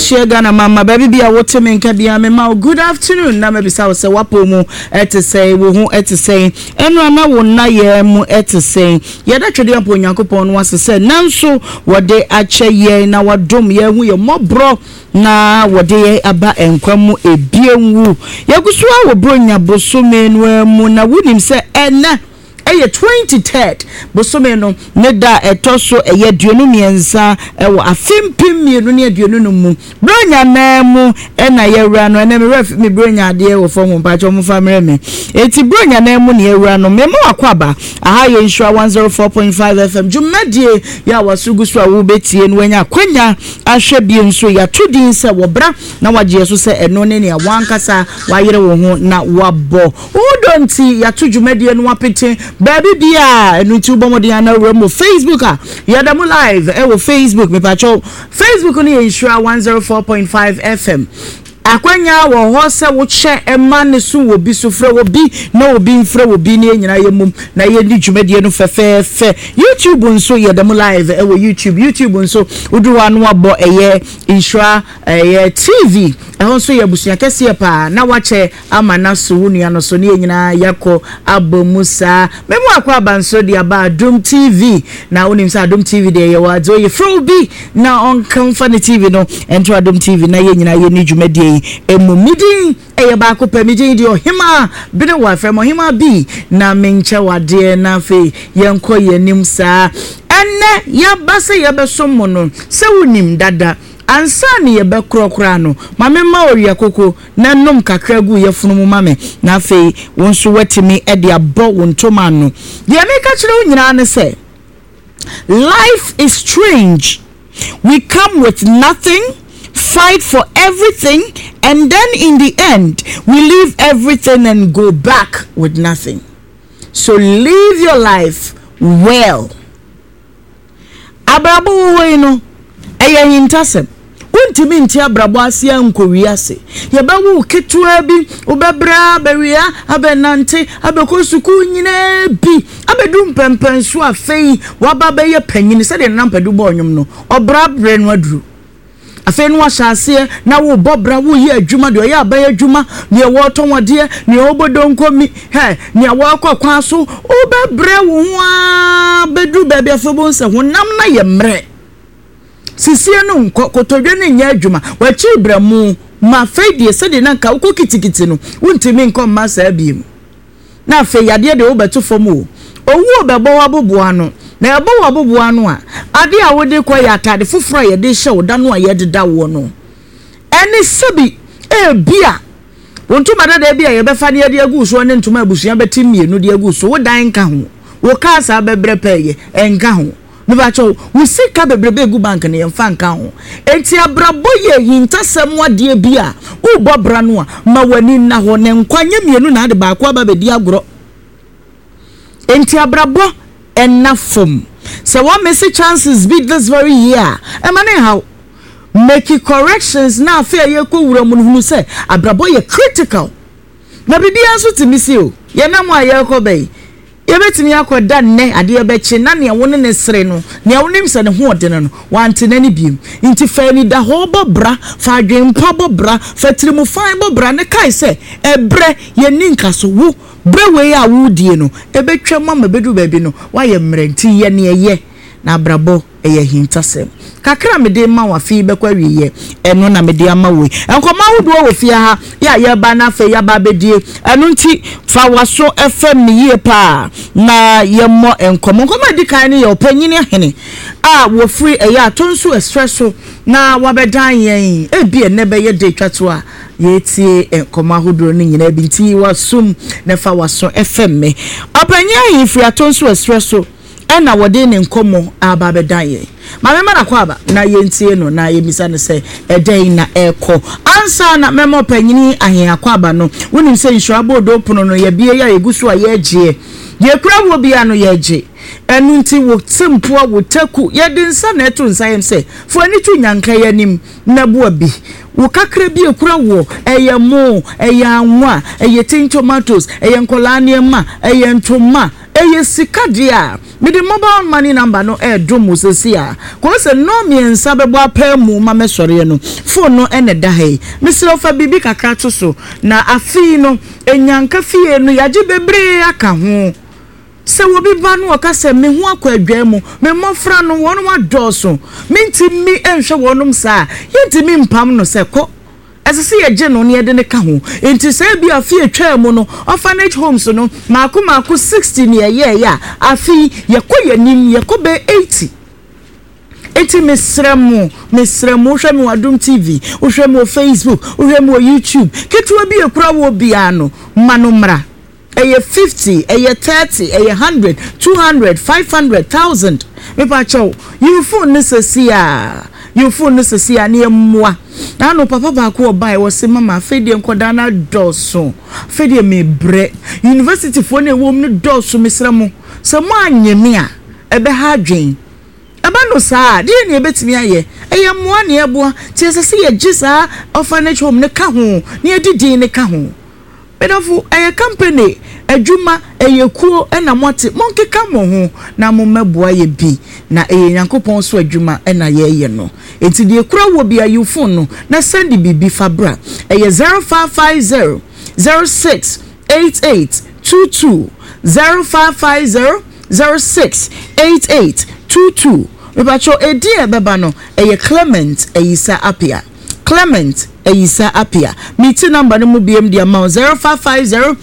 share Ghana mama baby be a water men can be a mema. Good afternoon. Na me bisa se wapo mu ete say wo hu ete say eno na wo na ye mu ete say ye da twede ampo Nyankopon no ase say nanso wode ache ye na wadom ye hu ye mobro na wode ye aba enkwamu ebienwu ye gusu a wo bronya bosome no mu na wonim se ena eye 23rd bosome no ne da etoso eye duonu miensa ewo afimpim mienu ne duonu no mu bronya na mu ena ye wura no ena me ref me bronya ade wo fo pa cho mu famre me eti bronya na mu ne ye wura no me ma wakwaba aha ye insure 104.5 FM jumadie ya wasugusu a wo betie no anya kwanya ahwe bi nso ya tudin se wo bra na waje so se eno ne ne wankasa wayere wo ho na wabo udonti ya tujumadie no apete baby bia enu ti ubomodi ana remo Facebook yadamu live ewo Facebook me pacho Facebook ni insure 104.5 FM akwanya wo ho se wo che ema ne su wo bi so frɛ wo bi na wo bi mfrɛ wo bi ne nyina yemum na ye ni dwumadie no fefefe YouTube nso yadamu live ewo YouTube nso uduwa no abo eye insure eye TV ehon so ye busuya kese pa na wache ama na so wunu no so ne nyina yakɔ abomusa memu akwa banso dia ba Dum TV na wonim sa Dum TV de ye wa zo ye fro bi na on Comfort TV no ento Dum TV na ye nyina ye ni dwumadie emumidi eye ba ko pamidi di ohima bi ne wa frɛ mo hima bi na menche wade na fe yenko yenim sa enne ya base ye besomo no se wonim dada ansa ni ye be krokra no mame ma oria koko na nom kakra gu ye funu mu mame na fe wonso watimi e de abo wontoma no de ameka kire onyina ne se life is strange. We come with nothing, fight for everything, and then in the end we leave everything and go back with nothing. So live your life well. Abrabo we no eya hintasem untimi nti abrabo asia nkowiase yebawu ketua bi obebra bawia abenante abekosuku nyina bi abedum pempensu afei wababa ye panyini se de nampadu bo onwom no obra bre no aduru afei no ahase na wo bobra wo ye adwuma de oya aba adwuma ne wo tonwode ne obodonkomi he ne wo akokwa so obebre wo ho a bedu baabi afebo nse honam na ye mre sisie no nko kotodwe ne nya adwuma wachi bramu ma fedie se de nanka wo kitikiti no wontimi nko ma sa biem na afei yade de wo beto fom o owu obebo wabobo ano na ebo wabobo ano a ade a wode kwa ya atade foforo ye de hye woda no a ye deda wo no eni sebi bia wontuma dada bia ye befa ne de agu so ne ntuma abusua betimienu de agu so wodan ka ho wo ka sa bebre peye enka ho Nubacho, we see Cabebrebe go bank and yamfan count. Enti abrabo ye hintasem wade bia. U bobranwa, ma wani na hone nkwanye mienu na de ba kwa ba bedi agro. Enti abrabo enafum. So what messy chances be this very year? Emane how make corrections na fair ye ko wura mu hunu se abrabo ye critical. Na bibi anso timisi o. Ye na mo aye ko bei. Yebetimi akoda nne ade ebeche na ne wone ne sere no ne wonim se ne ho odene no wante nani biem nti fa ni da ho bobra fa adwempa bobra fa tirimu fan bobra ne kai se ebre ye ninka so wo bre we ya wudie no ebetwa mama bedu baabi no wa ye mre nti ye ne ye na brabo eye hintasem kakra mede ma wa fi bekwa wiye eno na mede ama we enkoma hodo wo fi ha ya ye ba na fe ya ba bedie eno nti fa waso fm ye pa na ye mo enkoma di kan ne ye opanyini ahene a wo free eye atonso espresso na wabedan yen ebie ne be ye de twato a ye tie enkoma hodo ne nyina bi nti wasum ne fa waso fm me opanyini ahene free atonso espresso ena wode ne nkomo aba bedaye mama na kwaba na yentie no na yemisa ne se eden na eko ansa na memo panyini ahen akwaba no wonim se insure do pono no ye bie ya egusu a ye gye ye kura wo bia no ye gye enu nti wo tempo wo taku ye de nsa na eto nsa yem se fo ani tu nyanka yanim na bo bi wo kakra bi ekura wo eye anwa eye tin tomatoes eye nkola ne ma eye ntoma sika dia me the mobile money number no do musesi a ko se no me nsa bebo apemu ma me sore no phone no ene da he me se ofa bibi kakra to so na afi no enyanka fie no yaje bebre aka ho se wo bi ba no ka se me ho akwa adwa mu me mofra no wono wadoso mentimi enhwe wonum sa yentimi mpam no se ko esese ye je no ne de ne ka ho enti se bi afi atwa mu no orphanage homes no maako 60 ne ye ya afi ye ko yanim ye ko be 80 eti mesremu hwe me wadum TV hwe me Facebook hwe me YouTube ketua bi ekura wo bia no manomra eye 50 eye 30 eye 100 200 500,000 me pa chow you phone necessary ne emwa na no papa ba ko obai wo se mama fedie nkoda na doso fedie me bre university fo na ewom no doso mesremu se mo anyeme a ebe ha adwen aba no saa de ne ebetimi aye eye moa ne eboa ti esese ye gisa orphanage home ne ka ho ne edidi ne ka ho bedofu eye company adwuma eye kuo na mote monkeka mo ho na mo meboa ye bi na eye yankopon so adwuma na ye no enti de kura wo bia you phone no na send bibi fabra eye 0550 068822 0550 068822 Rebacho edi ebeba no eye Clement eyisa apia Clement eyisa apia meeting number no mu biem di amount 0550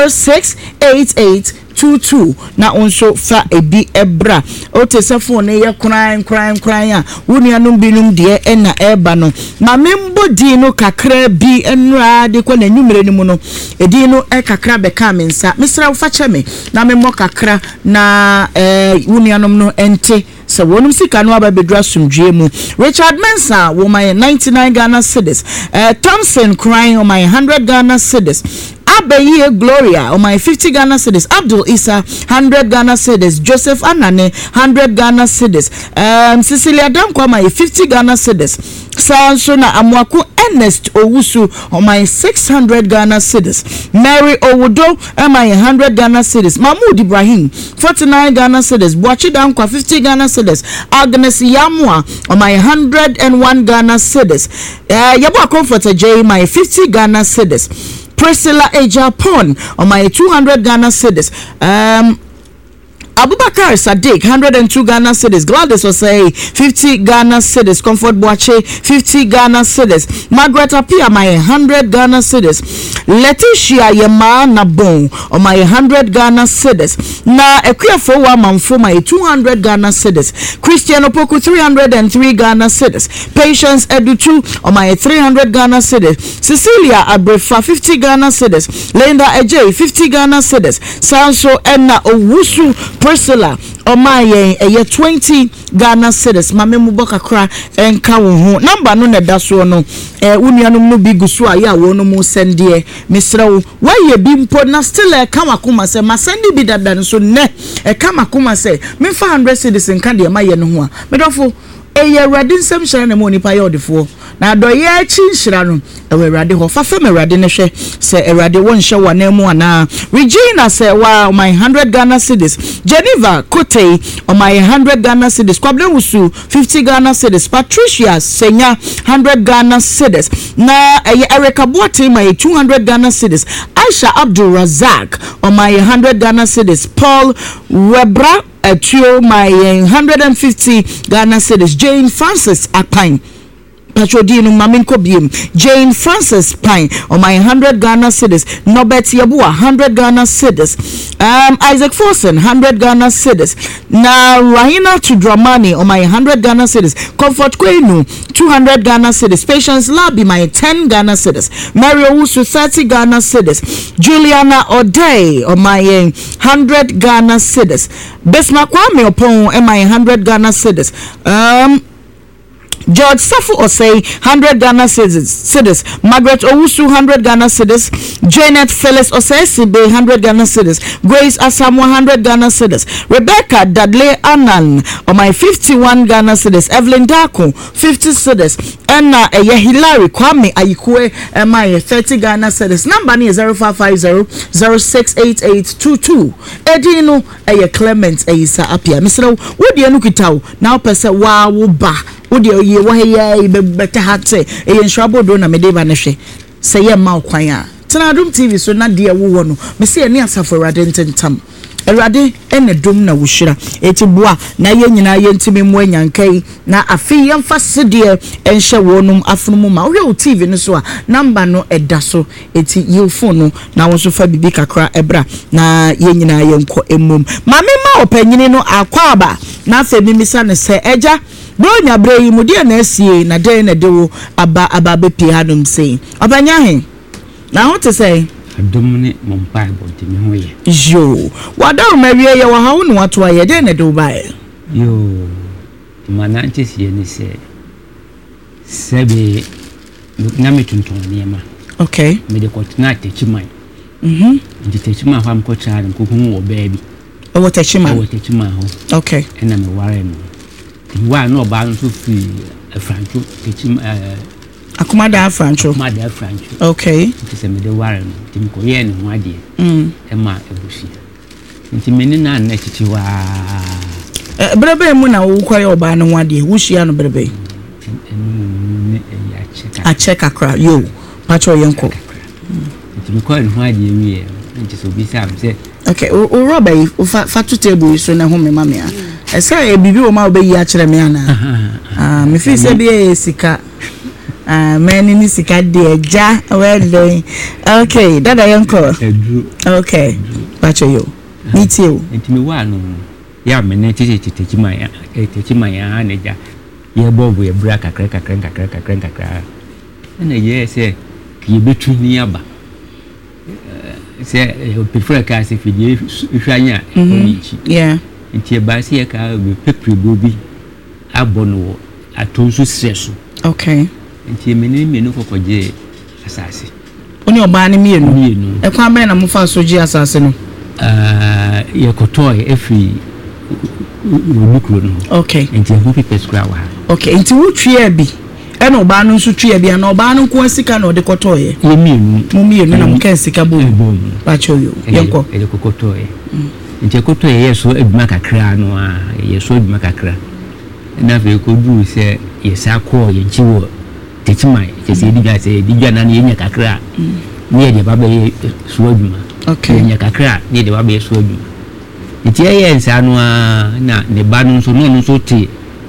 068822 na onso fa ebi ebra o te se phone ye kran a wonianum binum de na eba no ma membo di no kakra bi enra de kwa na nwumere ni mu no edi no kakra be ka mensa misra wo fa cheme na memmo kakra na wonianum no ente so wonum sika no ababedra sumdwe mu Richard Mensah wo my 99 Ghana cedis Thompson crying on my 100 Ghana cedis Abaye Gloria on my 50 Ghana cedis Abdul Isa 100 Ghana cedis Joseph Anane 100 Ghana cedis Cecilia Dankwa my 50 Ghana cedis Sanso na Amwaku Ernest Owusu on my 600 Ghana cedis Mary Owodo on my 100 Ghana cedis Mahmoud Ibrahim 49 Ghana cedis Boachi Dankwa 50 Ghana cedis Agnes Yamwa on my 101 Ghana cedis Yabwa Comforter J my 50 Ghana cedis Priscilla A. Japan on my 200 Ghana cedis. Abubakar Sadiq 102 Ghana cedis. Gladys Osei 50 Ghana cedis. Comfort Boache 50 Ghana cedis. Margaret Apia my 100 Ghana cedis. Letitia Yema Nabon on my 100 Ghana cedis. Na Equiafo Wamamfo my 200 Ghana cedis. Christian Opoku 303 Ghana cedis. Patience Educhu on my 300 Ghana cedis. Cecilia Abrefa 50 Ghana cedis. Linda Ej 50 Ghana cedis. Sanso Enna Owusu Priscilla Omaye 20 Ghana cedis mame muboka kra enka wo ho number no na da so no unuanum no bi gusu a ya wo no mu sendie misra wo waye bi mpo na still e kama kuma se masendi bi dada so ne e kama kuma se me 100 cedis nka de maye no ho a medofo eye rade nsem hyira na mo nipa ye odefo na do ye achi hyira no e rade ho fa fam rade ne hwe se rade won hye wana mu ana Regina se wa my 100 Ghana cedis Geneva Kote on my 100 Ghana cedis Kwable Wusu 50 Ghana cedis Patricia Senya 100 Ghana cedis na Erica Boate my 200 Ghana cedis Aisha Abdul Razak on my 100 Ghana cedis Paul Webra Atio my 150 Ghana cedis Jane Francis Akpan Patrodino Maminko Biem Jane Francis Pine on my 100 Ghana cedis Norbert Yabua 100 Ghana cedis Isaac Forsen 100 Ghana cedis na Rahina Tudramani on my 100 Ghana cedis Comfort Kwenu 200 Ghana cedis Patience Labi my 10 Ghana cedis Mary Owusu 30 Ghana cedis Juliana O'Day on my 100 Ghana cedis Besma Kwame Opon on my 100 Ghana cedis George Safu Osei 100 Ghana cedis. Margaret Owusu 100 Ghana cedis. Janet Phyllis Osei Sibe 100 Ghana cedis. Grace Asamoah 100 Ghana cedis. Rebecca Dudley Anan on my 51 Ghana cedis. Evelyn Dako 50 cedis. And Hilary Kwame Ayikwe my 30 Ghana cedis. Number is 0550-068822. Edino Clement Isa Apia. Mr. What do you look at now? Person wow ba. Odi ye wo he better hate e nswabo do na medeba ne hwe se ye ma kwan a Tenadum TV so na de wo no me se ani asafo Awurade ntentam Awurade ene dom na wo hira eti boa na ye nyina ye ntimi mu anyankai na afi ye mfa sede enhye wonum afunumu ma wo TV no so a number no eda so eti ye phone no na wo so fa bibi kakra ebra na ye nyina ye nko emom ma me ma opanyini no akwaba na afa mimisa ne se eja Bronya brei mudie na asie na den na dewo aba bepi hanum sei. Obanya he. Na ho te sei. Adom ne mompa bonti me ho ye. Yo. Wada o mawie ye wa hawo no wato aye den na dewo bae. Yo. Mana nchesie ne se. Sebe na metunton niema. Okay. Me de kotina techiman. Ndi techiman hwa mkocha nko hu wo baabi. O techiman. O techiman ho. Okay. Ena me ware no. Wa no ba no so fi Franco teachim Akumada Franco. Okay. Nti se me de ware no tim ko ye ne ho ade e ma ebusi nti me ni na na chichi wa brebe mu na wo kwaye oba no ho ade wo hia no brebe a check akra yo pacho yenko nti me ko ne ho ade wi nti so bi sa se okay o Robert o fa to table so na ho me ma me a esa e bibi o ma obeyi a kire me ana me fi se bi e sika many ni sika de eja well doing okay dada yanko okay pacho yo meet you enti me wa no ya me na techi man ya na ja ye bobu ye bra kakra na ye se ki betu ni aba se prefer ka se fi ye hwanya yeah nti ba se ka be pepre bobi abono atonso streso okay nti menu kokoje asase oni oba ne mienu e kwa be na mo fa so ji asase no ye kotoy efi nukuro no okay nti ho pipe skra wa okay nti wo twie bi e na oba no nso twie bi na oba no nko sika na ode kotoy ye mienu na mo kan sika bo ba choyo yenko ele kokotoy nti kotoy ye so eduma kakra no ye so eduma kakra na fe ko du se ye sa ko ye nchiwo techimai je se diga na ye nya kakra ni de baba ye so eduma okay nya kakra ni de baba ye so eduma nti ye nsa no na ne ba no so te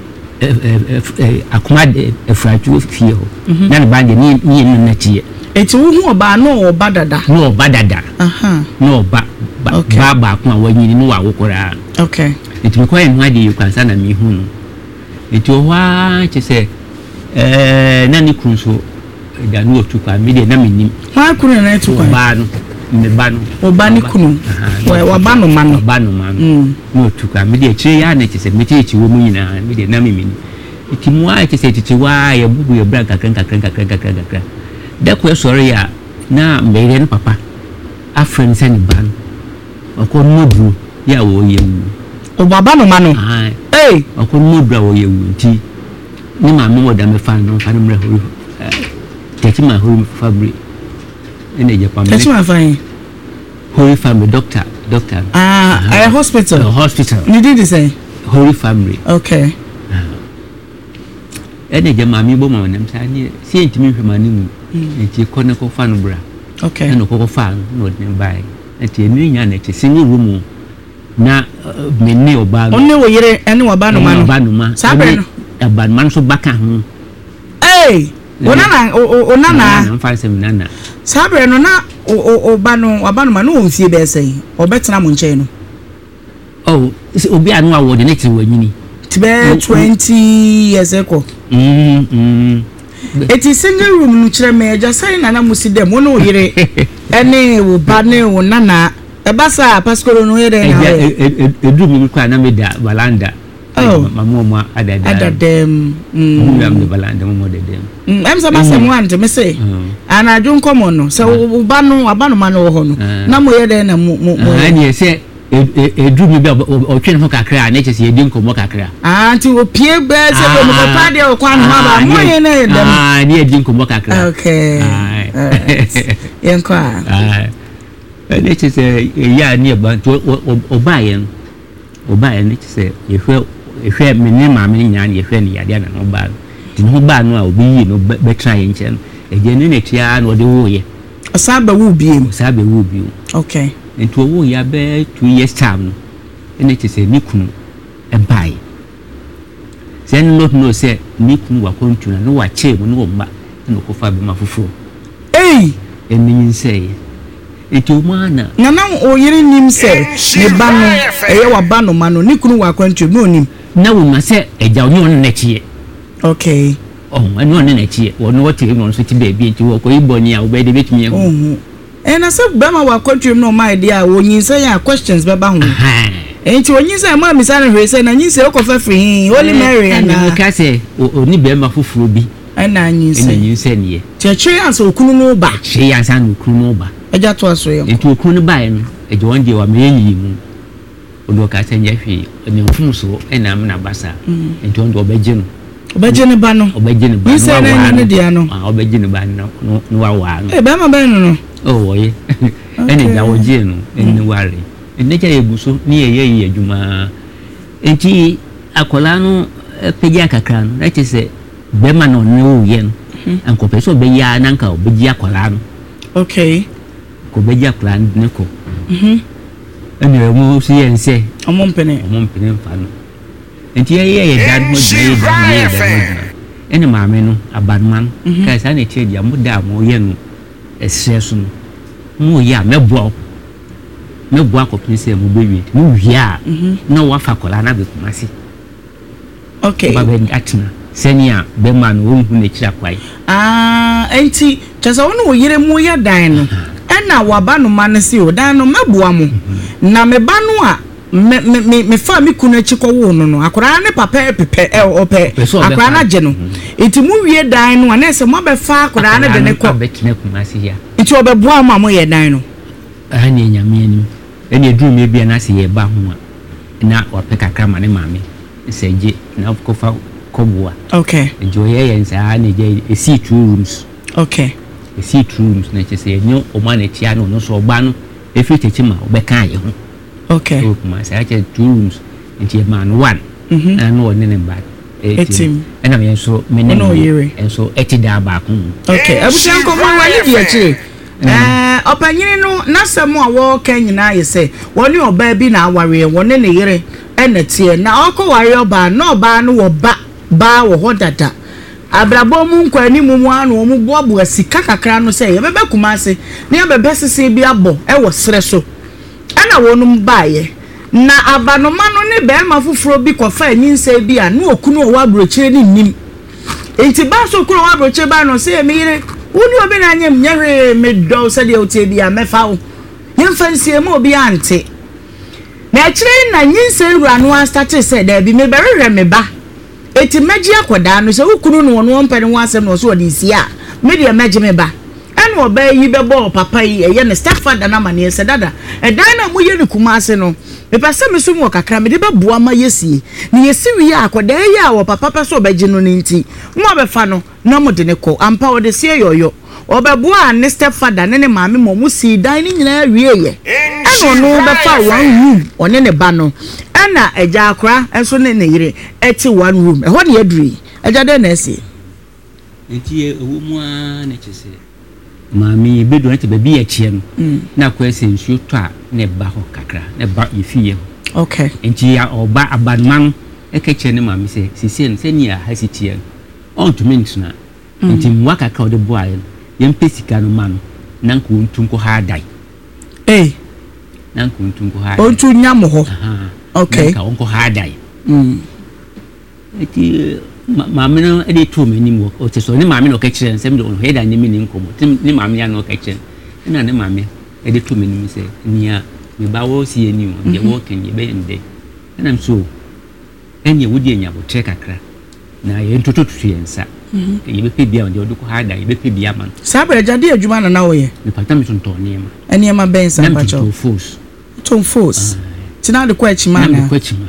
akuma efraju fie ho na ne ba de ni na tie eti wo hu oba no oba dada no ba akuma wanyini no wa wokora okay eti me kwa enwa de yukwansa na mi hu no eti o wa che na ni kunso da no otukwa mi de na menim wa kunu na etukwa ba no me ba no oba ni kunu wa ba no ma no no otukwa mi de chire ya na che me che wo mu nyina mi de na menim eti mu a che tete wa ya bubu ya bra kakra da ko sori ya na mere no papa afren se ni ba no okon mobu ya wo yewu o baba no ma no okon mobu wo yewu nti ni ma me woda me fa no fa no mre horo techima horo fabri ene je pa me techima fa yin horo family doctor a hospital you did the same horo family okay ene je ma mi bo ma nam sa ni si ntimi hwema ni mu nti ko ne ko fa no bra okay ene ko fa no de bai nti eni nya na te singi room na menni oba no onne wo yire ene wa ba no ma sabe no aba man so baka ho onana na fa se nana sabe no na oba no ma no onfie be sei obetena mo nche no obi anu awo de next wanyini tibe 20 years ago eti single room no kire me ja sai nana musidem wo no yire ene wo ba ne wo nana ebasa paskoro no yire na edu mi kwa na me da balanda mama adadem am de balanda mo de dem am sama se mo ante me say ana adwo nkomo no se wo ba no ma no wo ho no na mo ye de na mo ani se edru mi be o twen ho kakra na che se yedi nkomo kakra anti o pie be se be mo papa de o kwan ma ba mo ye na dem ni yedi nkomo kakra okay yenko na che se ya ni ba to oba ye ni che se ehwe me ne ma me nya ne ehwe ne yade na no ba ti no ba no a obi yi no be try nchen eje ne tia na ode wo ye asaba wo biem okay nti wo ya be 2 years time no ene che se ni kunu e bai sen not no se ni kunu wa kontu na no wa che mo no mba no ko fa be ma fufu eni nse eto mana na o yiri nim se ne ba no eye wa ba no ma no ni kunu wa kwantu no nim na wo ma se eja onye on na chie okay anu on na chie wo no wote no so ti ba bi enti wo ko iboni a wo be de betumi ehu na se ba ma wa kwantu no ma idea wo nyin se ya questions be ba ho enti wo nyin se ma mi sa na hwe se na nyin se ko fa free holy mary na ka se oni be ma fufuro bi na nyin se ne ye cheche anso okunu no ba che ya san okunu no ba eja to aso ye enti okunu ba ye no eje won de wa me yi mu odo ka se nya hwe ne mfumuso na am na basa enti on do obeje no obeje ne ba no ni se na ne dia no obeje ne ba no wa wa no ba ma ba no oh ye ene ja woje no ene ware ene ja ebuso ni ye adwuma enti akola no peja kakra no that is be ma no ne wo ye no anko peso be ya na nka obeji akola no okay ko beji akola ne ko ene mo si yense omo mpene mfa no enti ye dan mo je ene maame no abanman ka sa na tie dia mo da mo ye no esreso no mo ya meboa ko pinse mo bewi mo wia na wa fa kola na be kumasi okay ba be atina senia be man wo hu na kira kwai enti chesa wono wo yire mo ya dan no na wa ba no man si o dan no meboa mo na me ba no a me fa mi kunu chiko wo no akora ne papa pepe ope akora na je no enti mu wie dan no na se mo be fa akora na de ne ko betina kumasi ya enti obeboa ma mo ye dan no ani nyame ani ene edu me bia na se ye ba ho na ope kakra ma ne maame seje na ko fa koboa okay enjoy ye nsa na je esi 2 rooms okay esi 2 rooms na che se enyo o ma na tia no so gba no efi techi ma obeka ye ho okay so kuma se ache 2 rooms enti man 1 na no ne ba etim ena me so me ne enso eti da ba ko okay abusan ko mo wali di achi opanyini no nasem a wo kan nyina ye se woni oba bi na aware woni ne yire enetie na okoware oba na oba no wo ba wo hodada abrabo mu nkwani mu anu mu boabu asika kakra no se ye bebe kumase na ye bebe sese bi abo e wo sere so ana wonum baaye na abanoma no ne be ma fufuro bi kofa anyinse bi a na okunu o wa brochire ni nim enti ba so okunu wa brochire ba no se me yire woni obi na anyem nyere me do se de otie bi a mefa wo yemfansie ma obi ante na akire na nyinse wura no start se da bi me berehwe me ba eti meji akoda no se okunu no no mpene wo asem no so odi si a me de meji me ba ene oba yi bebo papa yi eye ne stepfather na mane se dada edan na mo ye ne kumase no me pese me so mo kakra me de beboa ma yesi ne yesi wi akoda yi a wo papa pese obaji no nti mo abefa no na mo de ne ko ampa wo de se yoyo obeboa ne stepfather ne maame mo mu si dan ni nyina wi eye ene no befa one room one ne ba no ena eja akra enso ne ne yire eti one room ho ne aduri eja de na esi enti owo mu a na chese mami bedo na te ba bi achie no na kwa ese nsuo to a ne ba ho kakra ne ba yefiye okay enti ya oba abanman ekeche ne mami se sisen se ni a hasitie on to minutes na enti mwa kakra de boa yempesika no man na nko ntunko ha dai na nko ntunko ha ontu nyamo ho okay na nko ha dai eti maame no e dey to me nim o te so ne maame no ka kire nsem de on he da ne me nim komo ne maame ya no ka kire na ne maame e dey to me nim se nia me ba wo si ani o de wo kan ye be nde na so enya wodi enya botre kakra na ye ntototu yensa ye bepe bia onde odiko hada ye bepe bia man sabre jade adwuma na wo ye me pata me tonto niema eniema ben sa pa cho tom force tina de kwa chima na kwa chima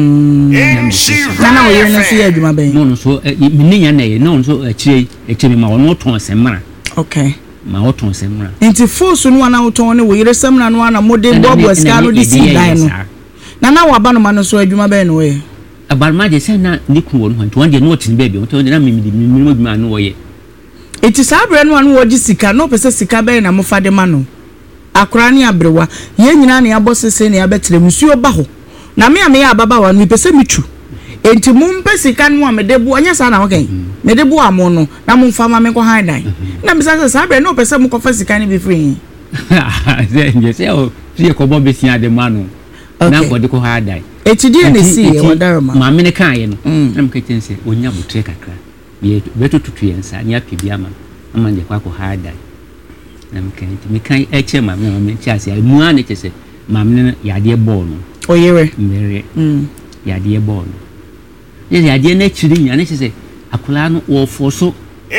na wo ye na so ye adwuma ben no so me nya na ye no so achire ma wono ton semra okay ma woton semra enti force no na woton ne wo yire semra no na mode bobo ska no de si dan no na wa ba no ma no so adwuma ben no we abalma je se na niku wo no to de no tin baby to de na mimi adwuma no wo ye enti sabre no wo di sika no pese sika ben na mo fa de ma no akora ne abrewa ye nyina ne abosese ne abetre musuo ba ho na me ame ya ababa wa no pese mitu enti mumpe sika no amedebu anya sa na hoken medebu amo no na mumfa ma me ko han dan na bisa sabre no pese mo ko fa sika ne be free je se o tie ko bo be sia de ma no na ko de ko ha dan etidi ne si e wadaroma ma me ne kan ye no na me ka tense onya botre kakra ye beto tutu yensa nya pibia ma ama nje kwa ko ha dan na me kan eche ma me chase ya mu ane chese ma me ya de ball no oyere mere ya de ball no ye ya de na chiri nya ne chese akula no wo foso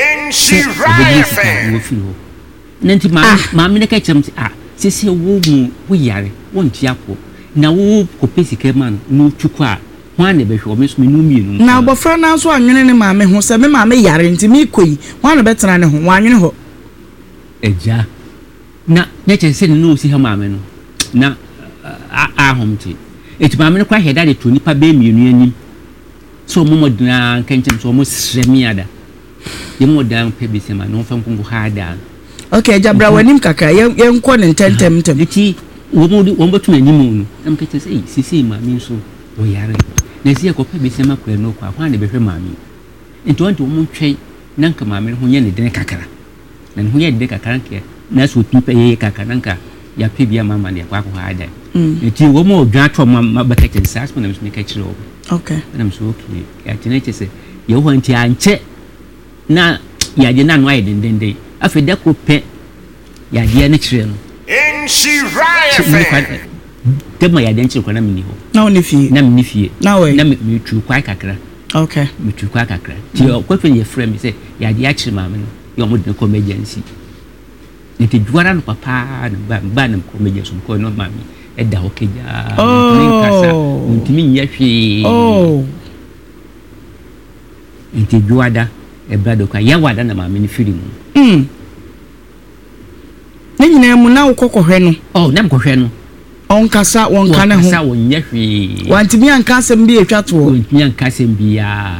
enshiraye nanti ma me ne ka chem sese wo mu wo yare won tiapo na wo ko pesike man no twukwa hwan ne behwe o me so me numienu na bofra na so anwene ne ma me ho se me ma me yare nti me koi hwan ne betena ne ho wanwene ho eja na ne chese ne no si ha ma me no na ahomti eti ma me ne kwa heda de to nipa be mienu anim so mo modina kanchen so mo sremiada ye mo dan pe bi se ma no fa nkungu ha da okay jabra wanim kaka ye nko ne tentem eti wo botu anim no am ka chese sisi ma me so wo yare na si ko pe bi se ma kwa no kwa hwan ne behwe ma me enti wonte wo mo twei nanka ma me ho nye ne den kakara na ho ye de kakara ke na so pipa ye kakara nanka ya pe bia mama ne kwa ko ha da eti wo mo dwa to ma ba ka chese as na me ka chiro okay na me so okay ya tene chese ye ho anti anche na ya je na no ayi dendende afi da ko pe ya je ne chire no enshiraye tema ya den chire ko na me ni ho na oni fie na me ni fie na we na me tu kwa kakra okay me tu kwa kakra ti ko fe ye frame say ya je a chire mama no yo mo de ko emergency nti juara no papa na ba na ko emergency ko no mami e da okeja nti mi nya hwe nti juada e brado kwa ya wada na mami ni firi mu ne nyina mu na ukokohwe no na mkohwe no onkasa wonka ne ho onkasa wonya hwe wanti mi anka asem bi etwato mi anka asem bi ya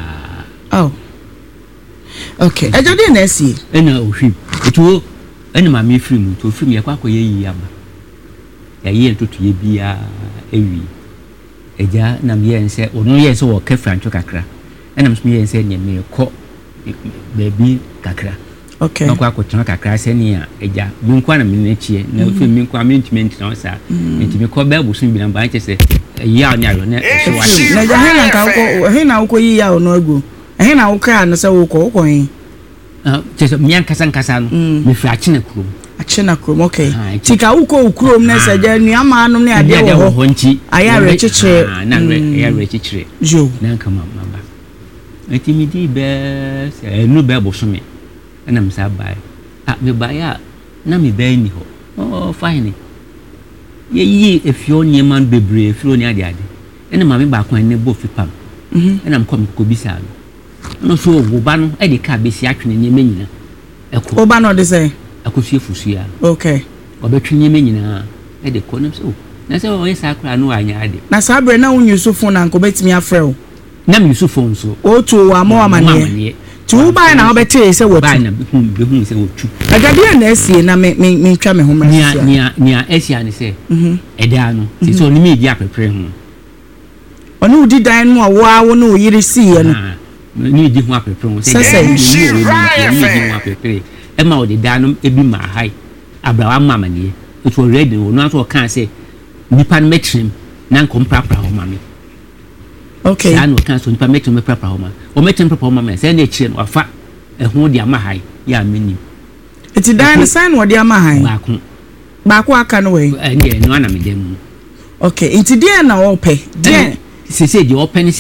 okay ejade na esi ena ohwi etuo ena mami firi mu to firi mu yakwa koye yi aba ya yi entoto ye bia ewi eja na me yense ono yense wo ka francho kakra ena me yense ne me ko baby kakra okay na kwa ko kakra se ne ya eja mi nkwa na me nechie na firi mi nkwa mi intimate na osa enti me ko ba busun bi na ba nche ya ne ayo ne so wa na ja hena ka ko hena uko yi ya ono agu hena uka na se uko yin chese mi ankasa no me fi achine kuro achina krom okay tika uko ukrom na saja nuama anum ne ade wo ho nchi ayare chichire na ayare chichire jo na kama maba etimidi be se nu be bosome na msa bai me baya na me bai ni ho fine ye efio nieman bebre efio ni ade ene ma me ba kwan ne bo fipam ena mkom ko bisa no so wo ba no e de ka be si atwene ne menyina eko oba no de say akofie fusia okay obetwene menyina e de ko no so na se o yesa akra no anya ade na sabre na unyu Yusufo na nko betimi afrɛ na me Yusufo nso o to wa mo amane ti wo ba na obete se wo ba na be se wo tu agade na esie na me ntwa me ho mra nia esia ne se eda no ti so ni me di apepre ho oni udi dan no awa wo no yiri sie no ni di ho apepre ho se ni di ho apepre e ma o de dan no ebi ma hai abrawa mamane it was ready no no so kan se nipa no metrim na nkompra ho mame okay sa no kan so nipa metrim prapra ho ma o metrim prapra ho mame se na chire no afa ho de ama hai ya meni eti dan san wo de ama hai baako aka no we no ana me dem okay enti dia na wo pe dia se de open se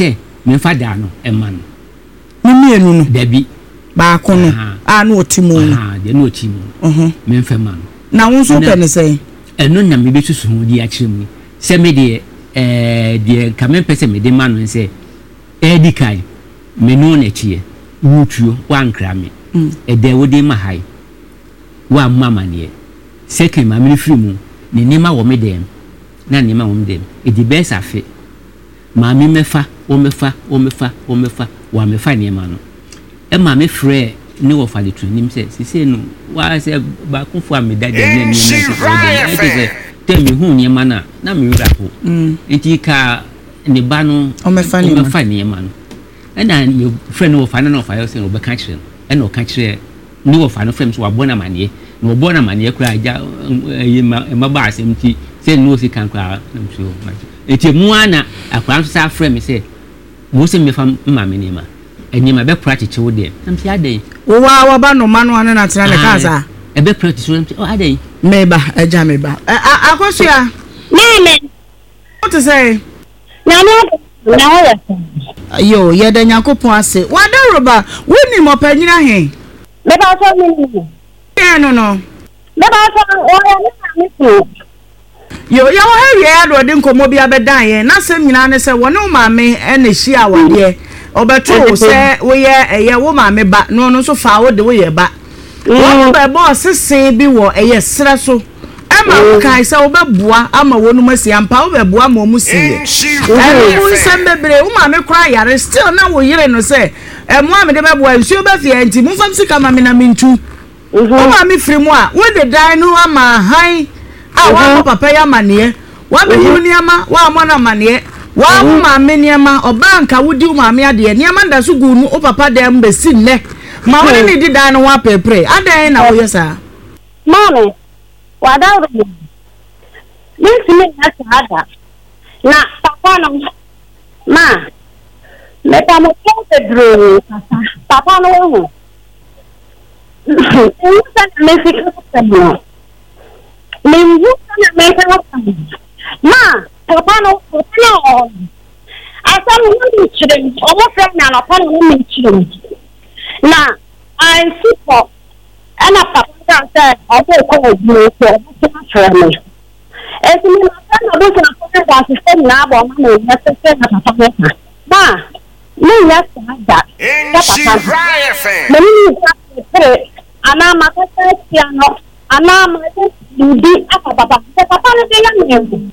me fa da no e ma no ni mienu no dabi ba ko no na otimo de na otimo me fa ma no na won so pe ne sei eno na me besusu ho di akire mu se me de ka me pese me de ma no se di kai me no na chie wutuo wa nkra me de wo de ma hai wa mama ne second ma me free mu ne nima wo me dem na nima wo me dem e di best afi ma me mefa wo mefa wa mefa ne ma no e ma me free ne wo fa de tu nim se no wa se ba ko fu am da de ne ne se te me hu ne ma na me wura ko enti ka ne ba no o mefa ne ma no e na me free ne wo fa na fa yo se no be ka kire e no ka kire ne wo fa no frame so wa bona manie no bona manie kura ja ma ba asem ti se no si kan kura nso enti mu ana akwa nso sa frame se wo se me fa ma me ne ma enyima be practice wo dem am ti adai wo wa ba no manu ane na tena le kaza e be practice wo o adai meba eja meba akosua meme what to say na wo yo ye da nyakopon ase wa da roba woni mo panyina he me ba so mi no me ba so o ya mi so yo ya wo he ya do de nkomo bia be dan ye na sem nyina ne se woni o maame e na hia awade obeto se wo ye wo maame ba no so fa wo de wo ye ba wo be boss sese bi wo eye sere so ama kai se wo be boa ama wonu masi ampa wo be boa ma mu sie wo sem bebre wo maame kra yare still na wo yire no se mo ame de be boa nsuo be fie nti mu fam sika ma me na mintu wo maame firi mu a wo de dan no ama han wa papa ya mane wa be hu niama wa mo na mane wa maame niama obanka wudi maame ade niama nda so gu nu o papa dem be si ne ma woni ni di dan no wa pepre adan na wo yesa mama wa da ro ni simi na sada na papa no ma me ta mo te dro papa no wo ni sa me fikra no me wuta me ta ma papa no asam no chire omo from na na papa no me chire na I support ana papa say obo ko obi ko obo chire me esi me na na do na papa da system na abo ma no na se na papa no ma me ya sa papa me ni sa ana ma ka se ano ana ma di papa no de ya me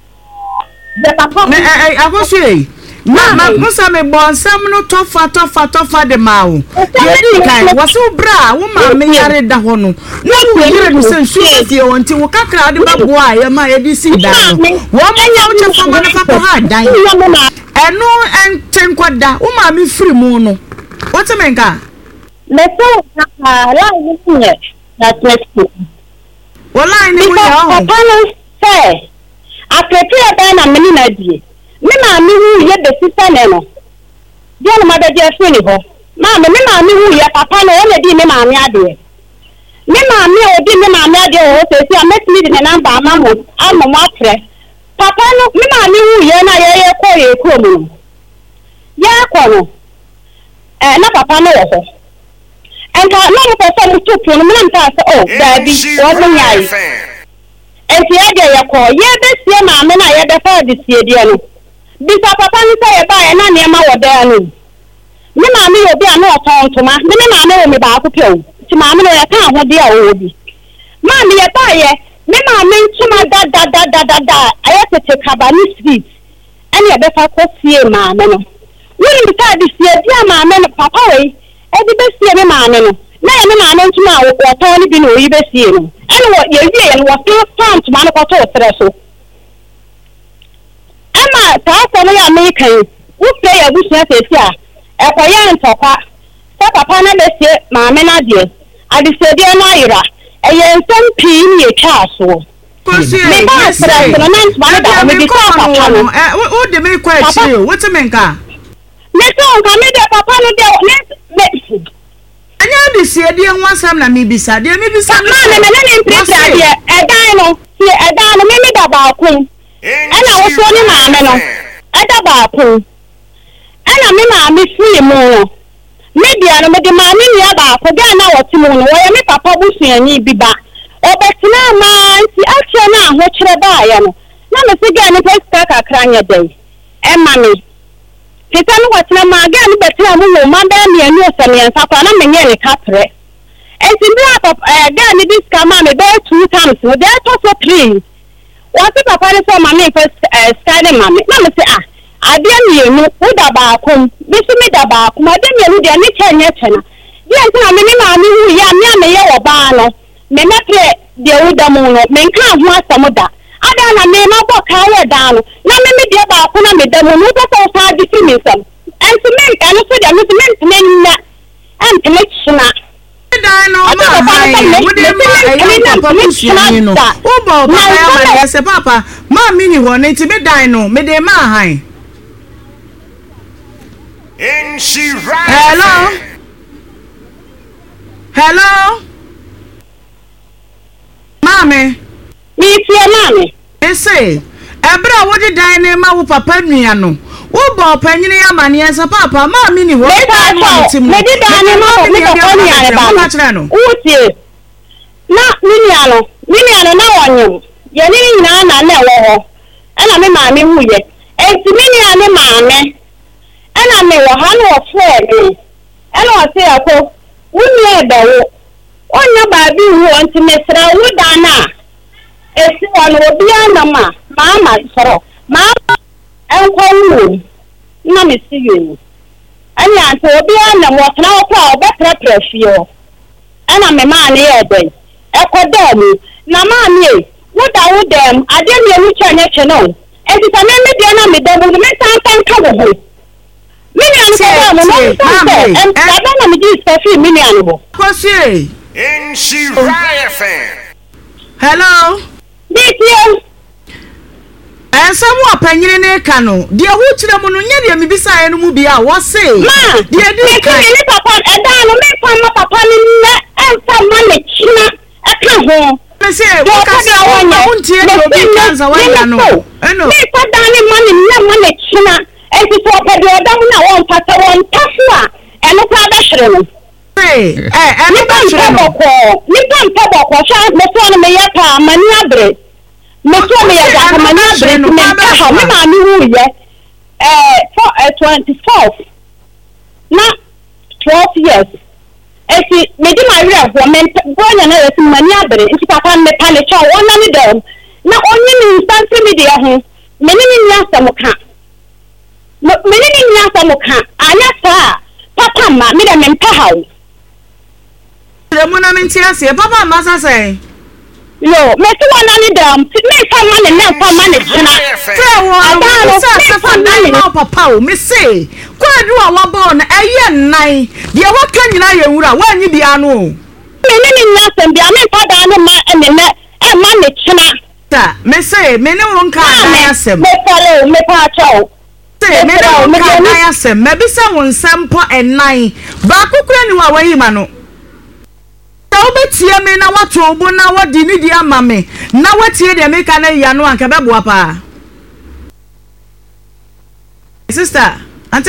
akosue ma musa me bonsam no tofa de mawo ye kai waso bra wo ma me yare da ho no na wo yire no sensu tie wonti wo kakra de babo a ye ma ye di si dan no wo ma nya wo che fama na papa ha dan eno enten kwada wo ma me firi mu no wo te menka me so na la ni ni na test wala ni wo ya ho papa no say akete ebe na meni na die me ma mi hu ye be sisa ne no die no ma be je fini ho ma me ma mi hu ye papa no o le di me ma mi ade me ma mi o di me ma mi ade o se si amet mi di number ama mo afre papa no me ma mi hu ye na ye ko mu ye ko no na papa no wo ho enka na mo ko so mu tupu no me na nta se o baby wo mo nyai enti ade yakọ ye besie maame na ye be fa de sie de no bisa papa ni say ye ba ye na ne ma woda no ni maame ye obi ana oton toma ni maame wo me ba ko pew ti maame no ye ka ho de a wo bi maame ye ba ye ni maame ntuma da aye tete kaba ni street ene ye be fa ko sie maame no ni ta de sie de maame no papa we e de be sie me maame no na ye me maame ntuma wo oton ni bi no yi be sie no ene wo ye wie ene wo feel pant ma no ko to so ama ta so no ya me kan wo play ya busu ase a e ko ye ntokwa sa papa na be sie maame na de ade se de na ayira e ye nsem pii ni e twa so me ba sra so na ntma na da me bi sa papa no wo de me kwa chi o what me nka me so nka me de papa no de me anya bi sie de ho asam na me bisa de me bisa ma me ne impresa de e dan no me da ba ko ana wo so ni maame no e da ba ko ana me maame free mu media no me de maame ni aba ko ga na wote mu no wo me papa busuani bi ba obetina ma nti ache na ho kire ba ya no na me se ga ni pesta kakra nya dai e ma me teta no wote ma ga ni betina mu wo ma ba me ani osamiensa kwa na me nye ni kapre enti bra papa ga ni dis kama me be 2 times no dey to so 3 what papa ni so ma me first style ma me na me se adie mienu uda ba akom bisumi da ba akom adie mienu de ne chenye chena die ntina me ni maami hu ya me ameye wo ba no me mepre de uda mu no me nka ho asam da ada na me ma bo ka we da no na me de ba akom na me da mu no so sa di fi me sam enti me anu so de me me na enti me china dano ma papa busuani no ubo papa ya ma yese papa ma mini ho ne ti me dan no me de ma han hello mame mi tie mame ese ebra wo de dan ne ma wo papa nua no ubo panyine ya ma ne yese papa ma mini ho me di dan ne ma me papa nua ne ba no utie na mini ano na wonyo ye ni nyina na wo ho ana me maame hu ye enti mini ane maame ana me wo ha no ofo ana o se akọ wunye edawo onya ba bi hu onti mesra wo dana esi wonu obi anama mama soro mama enko wu na me si yenu anya anto obi anam wo tena wo kwa obetrepre fio ana me ma ne eden ekoda mu na ma me wo da wo dem ade me mu chanye cheno enti ta me de na me dem me tan ka wo million ko mo no and na me dis coffee million bo kosie in Shiraya fan hello dikio ensamu apanyire ne ka no de ho kire mu no nya de me bisa ye no mu bia wo se de di ka ni papa eda no me pa ma papa ni ne ensa ma ne china aka ho me se wo ka se wo ntie de obi kanza wa ya no eno me pa da ni ma ne china enti so pa de oda mu na won pata won tafu a eno pa ba hire no eno ba hire no ni pa boko sha me so no me ya pa mani abre me so me ya ga mani abre me ka ha me ma ni hu ye for 24 na 12 years enti me di ma ria ho me bonya na esi mani abre enti papa me pa le cha wona ni dem na onyi ni instant media ho me ni nya samuka mene ni nya samuka anya sa papa ma me de me mpa hawo de mu na menti ase papa ma sa say yo me ti wona ni dam me fa ma ne na fa ma ne china fe wo sa fa na ni papa o me say kwadu a wabo na eye nnan de wo ka nyina ye wura wa nyi bia no mene ni nya sam bia me fa da no ma ene na e ma ne china ta me say me ne wo nka na asem me falo me pa chao me da me ka na asem me bi sa won sampo ennan ba kokura ni wa yi ma no obetie me na wato obo na wadi ni di ama me na watie de me ka na ya no anka be boa pa sister auntie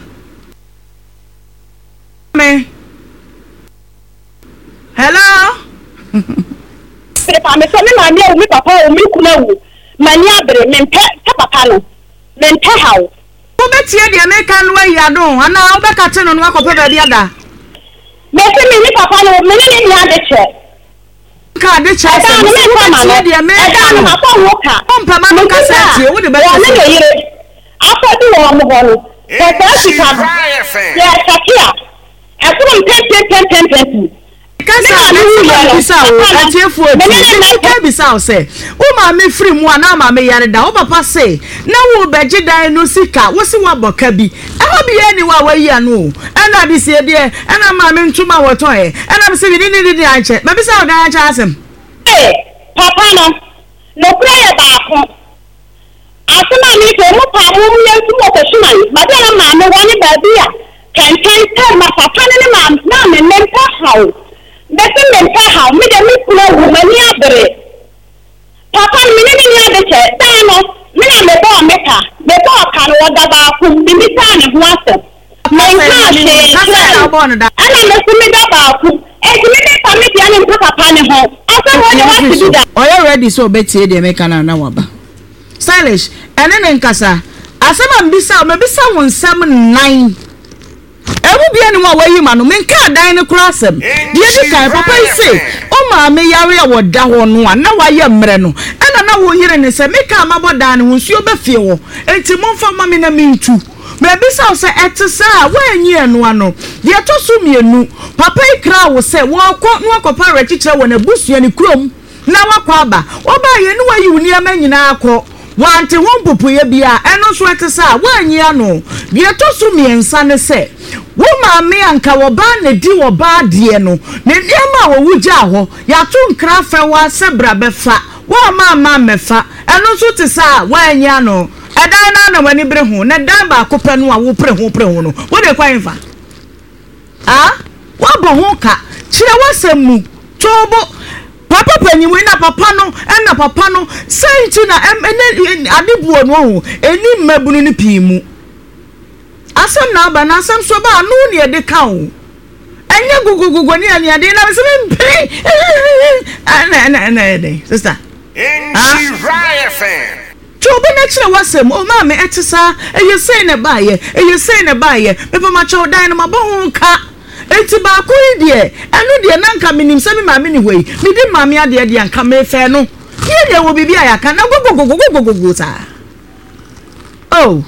me hello pa me so me ma ni o mi papa o mi kuna wu mani abre me mpe ta papa no me mpe hawo obetie de me ka no ya do ana obeka te no no akope ba bia da me se me ni papa no me ni nya de che ka de che se me papa de me ka no papa wo ka pompa ma no ka se tie wo de be wo ne yire afa di wo mo ho no se ta si ka ya takia e ko mpem kasa na bisa o atiefu odi ka bisa o se o ma me free mu ana ma me yare da o papa se na wo beje dan no sika wo si wa boka bi e ho bi ani wa yi anu ana bi se de ana ma me ntuma woto e ana bi se bi ni anche ba bisa o dan anche asem papa no kura ya ba ko asema ni ko mo pa mo ye ntumo ko suman ba de na ma me woni ba bia kan ma papa ne ma na me mpa hawo bese mpa hawo me de me kula wu mani abre papa me ni nya de che da no me na me ba me ka no wada ba ku bi sa ne ho asem men ka she ana me ku me da ba ku e ku me da pa me dia ne papa ne ho asa wo ne what to do that oya ready so betie de me kana na waba stylish ene ne nkasa asema mbisa mebisa won nsam 9 ebu bia ne wa wayi ma no menka dan ne kura asem de di kai papa ise o ma me yare ya woda ho no a na waye mre no ena na wo yire ne se meka amabo dan ne nsuo be fie wo enti momfa ma me na mintu mebisa se etisa wanyi enu ano de to so mienu papa ikra wo se wo kɔ no akɔpa rechichire wo na busua ne kurom na wakɔ aba oba ye ne wayi uni ama nyina akɔ wante ho popoye bia eno so etisa wanyi ano de to so miensa ne se wo maame anka wo ba ne di wo ba de no ne niam a wo wugya ho ya to nkra fa wa se bra befa wo ma mefa eno so tisa wanyi ano edan na wani bre ho na dan ba akopɛ no a wo pre ho no wo de kwan fa wo bo ho ka kire wasem mu tobo papa panyiwe na papa no senti na adebuo no ho eni mabunu ni pii mu asem na aba na asem so ba no ne de ka ho enye gugugugu ni ani ade na se mpe na sister Shiraya FM. Chobe na kire wasem o ma me etisa eye sei ne baaye pepa ma cho dan no mabo ho nka enti ba ko die enu die na nka minim se mi ma me ni hwei mi di ma me ade de anka me fe no ye de wo bibia ya ka na gogogogogogogo ta oh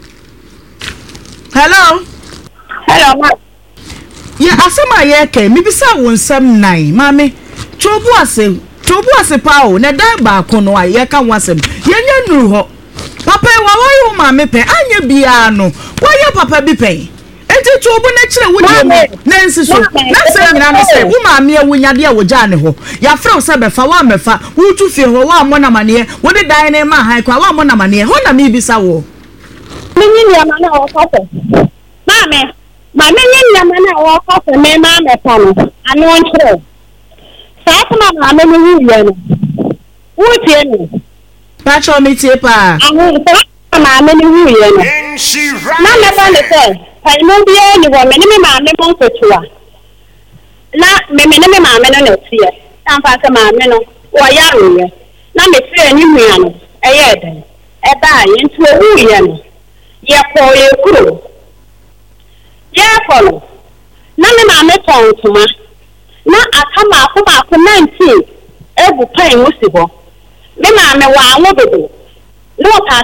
hello ma ya asema ye ke mi bisa won sam nai ma me chobu ase pao na dan ba ko no aye ka wasem yenye nuru ho papa wa wayo ma me pe anya bia no wayo papa bi pe enti chobu na kire wo die mu na nsiso na se nyina no se wo ma me awunyade a wo ja ne ho ya frɛ se befa wa mefa wo tu fie ho wa mo na mane wo de dan ne ma han kwa wa mo na mane ho na me bisa wo menyi ya mana o kofe ma menyi ya mana o kofe me ma me pa no anu onchro Sakuma mama ni wuye no. Wutie no. Pacho mi tie pa. Ahu mama ni wuye no. Na me ba ne se, pa no bia ni wo me ni mama mo nkotua. Na me ni mama no na tie. Amfa se mama no wo ya ruye. Na me tie ni hua no. Eye den. E ba ye ntu wuye no. Ye ko ye kuro. Ye ko no. Na me mama tontuma. Na akama akoma 19 ebu pai musi ho me ma me wa anwo bedo no ta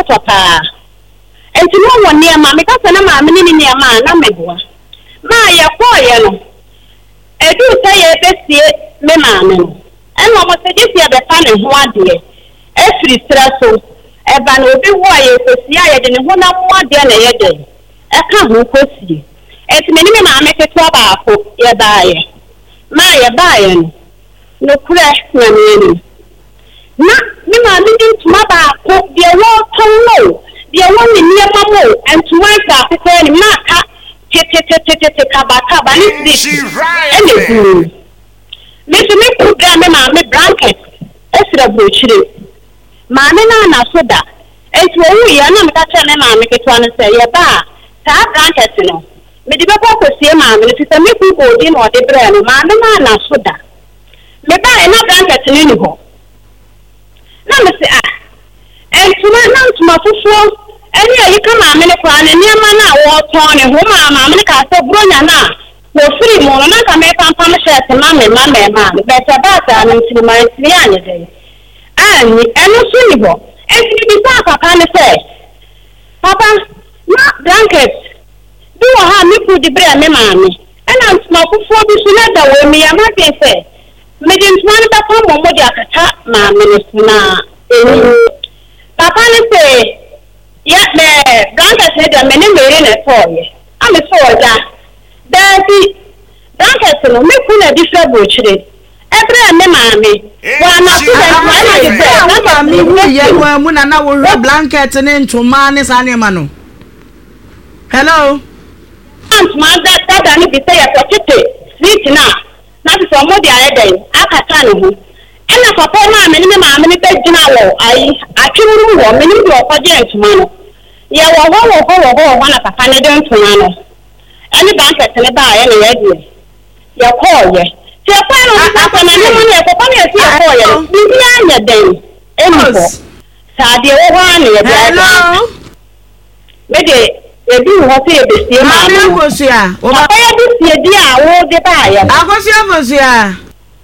enti no woni ma me ka se na ma me ni ma na me boa ma ye ko ye no edu se ye besie me ma me no eno mo se di se be pa ne ho ade e firi straso e ba no bi wo ye se sia ye de ne ho na mo ade na ye de e ka ho kosie enti me ni ma me ke to ba ko ye ba ye ma ye bayen no kure na me na mi ma mi ntuma ba ko de wo tonlo de wo ni niema mo ntuma ka ko ni ma ka te ka ba ni this ene mi program ma me blanket esra brochire ma me na soda enti wo ya na me ka tell ma me ke to an say ye ba ta blanket no me di baba ko sie ma me ti se me ku go di no de bre no ma me na soda me ba e na blanket ni ni ho na me se entuma na ntuma fufuo eni ayi ka ma me ne kwa na niam na wo ton ne ho ma me ka se bronya na wo free mo na ka me pampa me shirt ma me be ta ba ta na ntini ma ntini anye de ani eno so ni ho enti bi sa papa ne se papa na blanket do ha me ku di bre me maame ana ntuma fufuo bi so na da wo me ya ma de se me di ntuma ne ba fa mo mo di akata maame ne na eni papa ne se ya me blanket ne da me ne mere na toye ame so oja dadi blanket no me ku na di fra brochire ebre me maame wa na ku da ma na di se na maame hu ye wa mu na wo blanket ne ntuma ne sa ne ma no hello ntuma da ni bi se ya tete sweet na ti so mo di are den akata ne ho ena papa na me ni maame ni be gina wo ai atwuru wo me ni do okoje ntuma no ya wo na papa ne don tuma no ani banket ne ba ya ne ya die ya call ye ti pa no sa pa na ni mo ne ko pa ne si ya call ye bi anya den eni ko sa de wo ha ne ya ba me de ebi wo se e be sie ma na ko sia o ba ya bi sie di a wo de ba ya akosia fosia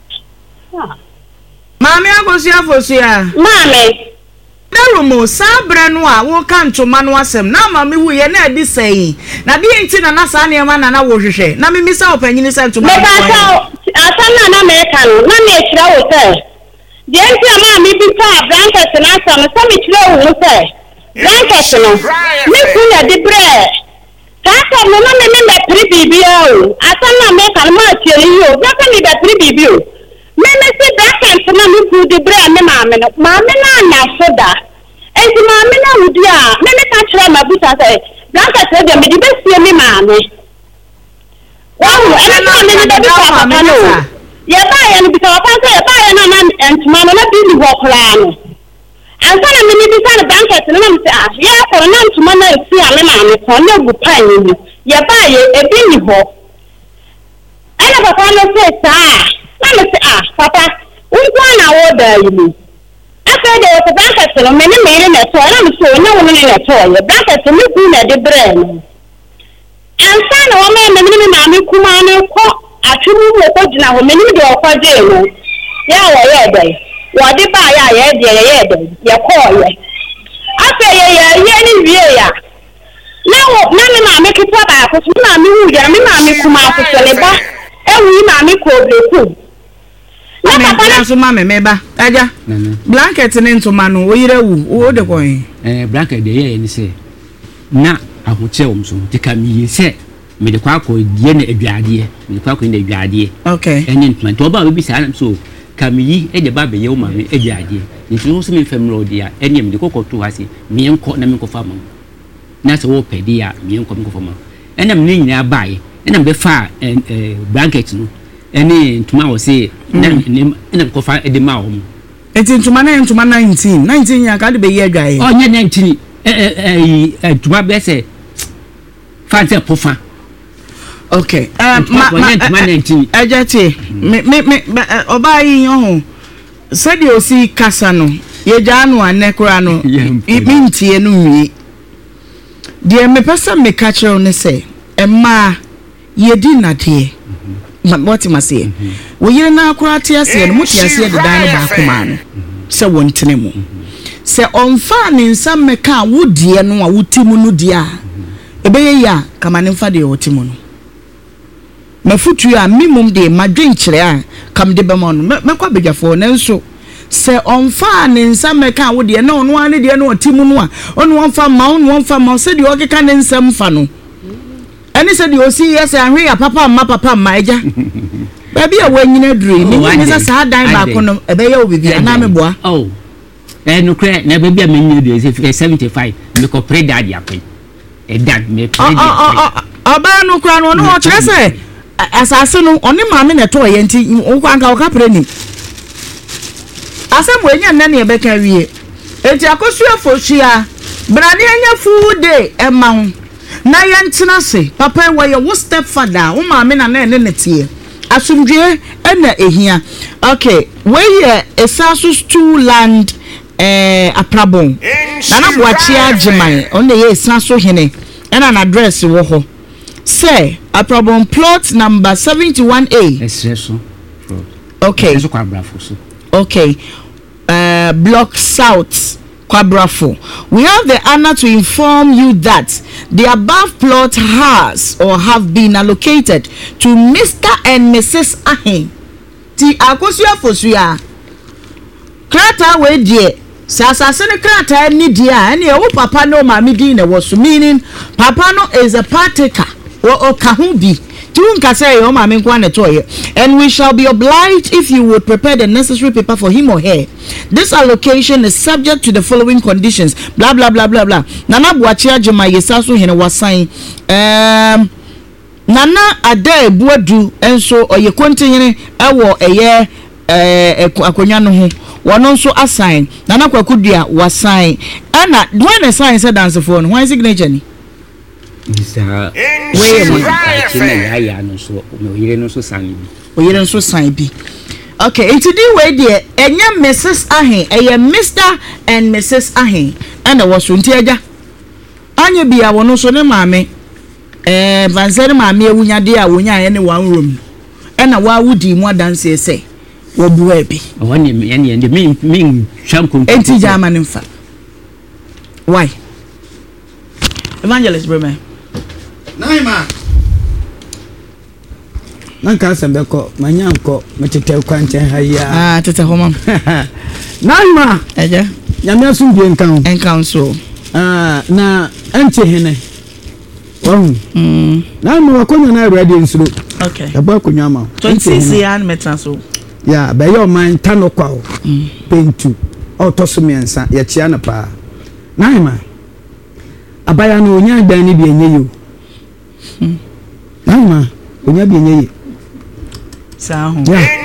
Mami akosia fosia mami Darumo sabra no a wo ka ntoma no asem na mami wu ye na adi sei na de enti na sa ne ma na wo hwehwe na mimi sa opanyini sa ntoma me ba sa asan na me ka no na me kira wo se de enti ama mi bi sa blanket na sa me sa me kira wo se blanket no me ku ya de bre ka ka no na me pri bibio asan na me ka ma tie yo na ka mi be pri bibio me se blanket na me ku de bre me ma me na soda enti ma me na wudi a me ka kira ma buta se blanket de me di be sie me ma me wow ene na me de be papa no ye ba ye no bi papa se ye ba ye na entuma no na bi ni ho kra no ansa na me ni bi sa na blanket no na me se ah ye ko na entuma na esi a me ma me ko na gu pan ni ye ba ye e bi ni ho ene papa no se sa na me se ah papa unko na wo da yi ni aka de ko blanket no me ni na to na me so na wo ni na to ye blanket ni ku na de bre no ansa na wo me ma me kuma na ko atwumu wo ko gina ho me ni de okwa je no ya wo ye de wo de ba ya ye de ye ko ye afa ye ni wie ya na me ma me kitwa ba ko so na me wu ya me ma me kuma ko so le ba ewu ma me ko bleku na papa na so ma me ba aja blanket ni ntoma no wo yire wu wo de ko blanket de ye ni se na ahoche omso de ka mi se me de kwa ko die na aduade me de kwa ko na aduade okay eni ntoma to ba bi sa na so ka mi yi e de ba be ye o ma me aduade nti so me fam ro dia eni me de kokoto ase me enko na me ko fa ma na so wo pedi a me enko me ko fa ma ena me nyina bae ena be fa blanket no eni ntoma wo se na ko fa e de ma wo enti ntoma 19 ya ka de be ye adwae o nya 19 ntoma be se fancy pofa okay ajati me oba yi ho said o si kasa no ye ja no anekura no mintie no wi de me pesa me ka kire no se emma ye di na de what ma say wo yire na akura te ase no muti ase de dan no ba kuma no se wontene mu se onfa ni nsam me ka wo die no a wotimu no dia ebeye ya kama ne mfa de wotimu no mafutu a mimum de madwen kire a kam de bema no mekwa bedwafo na nso se onfa ne nsam ka wo de na ono ane de na otimu no a ono onfa ma se de okeka ne nsam fa no eni se de osi yes ahwe ya papa ma eja ba bia wanyina dure ni se sa dan ba ko no ebeye obibi ana me boa no kre na ba bia menyu de 75 me ko pre dad ya pen e dad me pre aba no kra no no kire se asase no oni maame na to ye nti nkwanka okapre ni asem wenya nna ne ebeka wie enti akosu afohia brane anya fude ema na ye ntena se papa we your step father wo maame na na ne tie asumdwe na ehia okay we here esaso stool land aprabon na na boachi agiman on ye esaso hene na na address wo ho say aprabon plot number 71A esreso okay esreso kwa brafo so okay block south Kwabrafo. We have the honor to inform you that the above plot has or have been allocated to Mr. and Mrs. Ahin. Ti akosia fosuya. Krata we die. Sasa sene krata ni dia ene wo papa no mami di na wo so meaning papa no is a partaker o kahubi. And we shall be obliged if you would prepare the necessary paper for him or her. This allocation is subject to the following conditions. Blah blah blah blah blah. Nana buachia jema yesaso hene wasan. Nana ade buadu enso oye kontinyere ewo eye akonya no ho wono nso assign Nana Kwakudua was sign ana when a sign said dance for no why signature ni Isa Where am ya no so no yire no so sign bi oyere nso sign bi okay into the way there enya Mrs. Ahen Mr. and Mrs. Ahen ana was nti agya anya bia wono so ne maame vansere maame ewunyade a wonya ye ne one room ana wa wudi mu adanse se wo buwa bi wani me champion enti jama ne mfa why Evangelist Bremen Naima Nanka sembeko manyanko metete kwanche haya tete homa Naima eja nyame asumbi enkan so na anche hene Naima wakonya na ready nsuro okay eba konya ma 26 yan metra so ya be yo man tano kwa pentu otoso miensa ya chia na pa Naima abaya no onya dan ni bi enye yo Naima onya bi enye yo sahu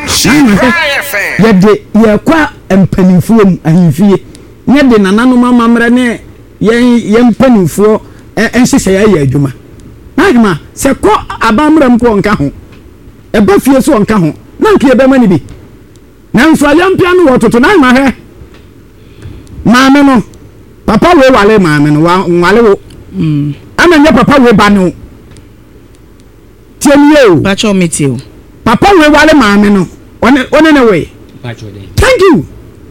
ya de ya kwa empanimfuo ahimfie nya de nanano mamamra ne ye mpanimfuo enhyehyɛ ya adwuma Naima se ko abamra mpo nka ho eba fie so nka ho na nke be mani bi na nso ayampia no wototo Naima he maame no papa we wale maame no wale wo amanya papa we ba no tienye o bacho metio papa we wale maame no one ne we bacho dey thank you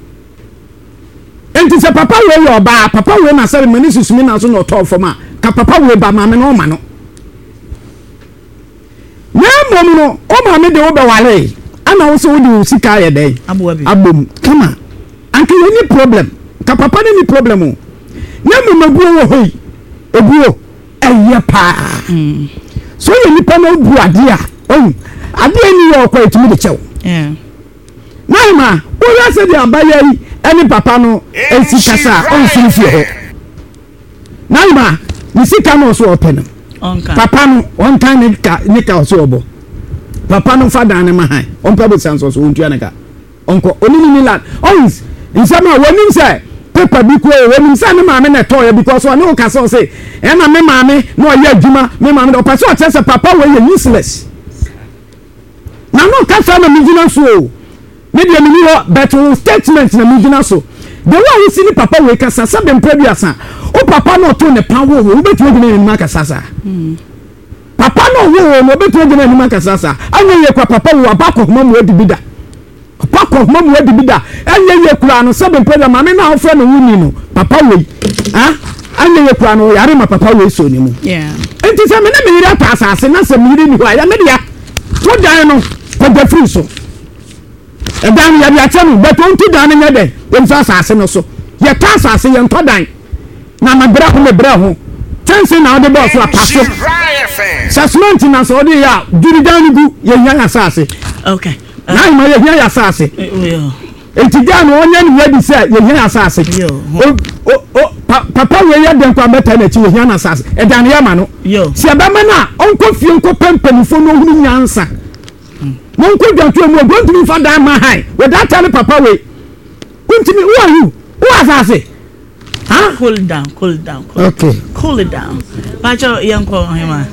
enti se papa we yo ba papa we na sare mani susumi na so no to foma ka papa we ba maame no ma no na mom no o maame de wo be wale ana wo so wo di sika ye dey abom kama anke any problem ka papa ni problem o na mamabuo wo hoi ebuo eye pa so ye nipa na bu ade a ade ni yo kwa etimi de chew Naima wo ya se de abaya yi eni papa no esi kasa on sinfie ho Naima ni sika no so open papa no on time nika so obo papa no fada ne ma han on pabo sanso so ontua nika onko onini milan ons insama wonim se paper bi ko wonim se ne maame na toya because one o kasa say e na me maame no ye adwuma me maame o person o tese papa we ye useless na no kasa na migina so me de me ho better statement na migina so the one we see ni papa we kasa sabe mpreduasa o papa no to ne pan wo wo betu gina ni maka sasa papa no wo no betu gina ni maka sasa anya ye kwa papa wo abako mamu adibida papa mamu adibida anya ye kura no sabe mpredu maame na ofre no wuni no papa we anya ye kura no yare ma papa we so ni mu enti se me na me yira ta asase na se me yiri ni ho ya me dia wo dan no ko da free so edan ya bia chemu but on to dan nya de em so asase no so ye ta asase ye nto dan na mabra ho me bra ho chance na ode boss wa paso sasment na so ode ya duri dan gu ye nya asase okay na ma ye nya asase enti dan no onya ni wedi se ye nya asase papa we ye den kwa meta na chi ye nya asase edan ya ma no si abama na onko fie onko pempanifo no hunu nyansa monko dwatwe mu ogontumi fa dan ma hai we that tell papa we kuntimi who are you who asase cool down okay cool it down bacho yanko hema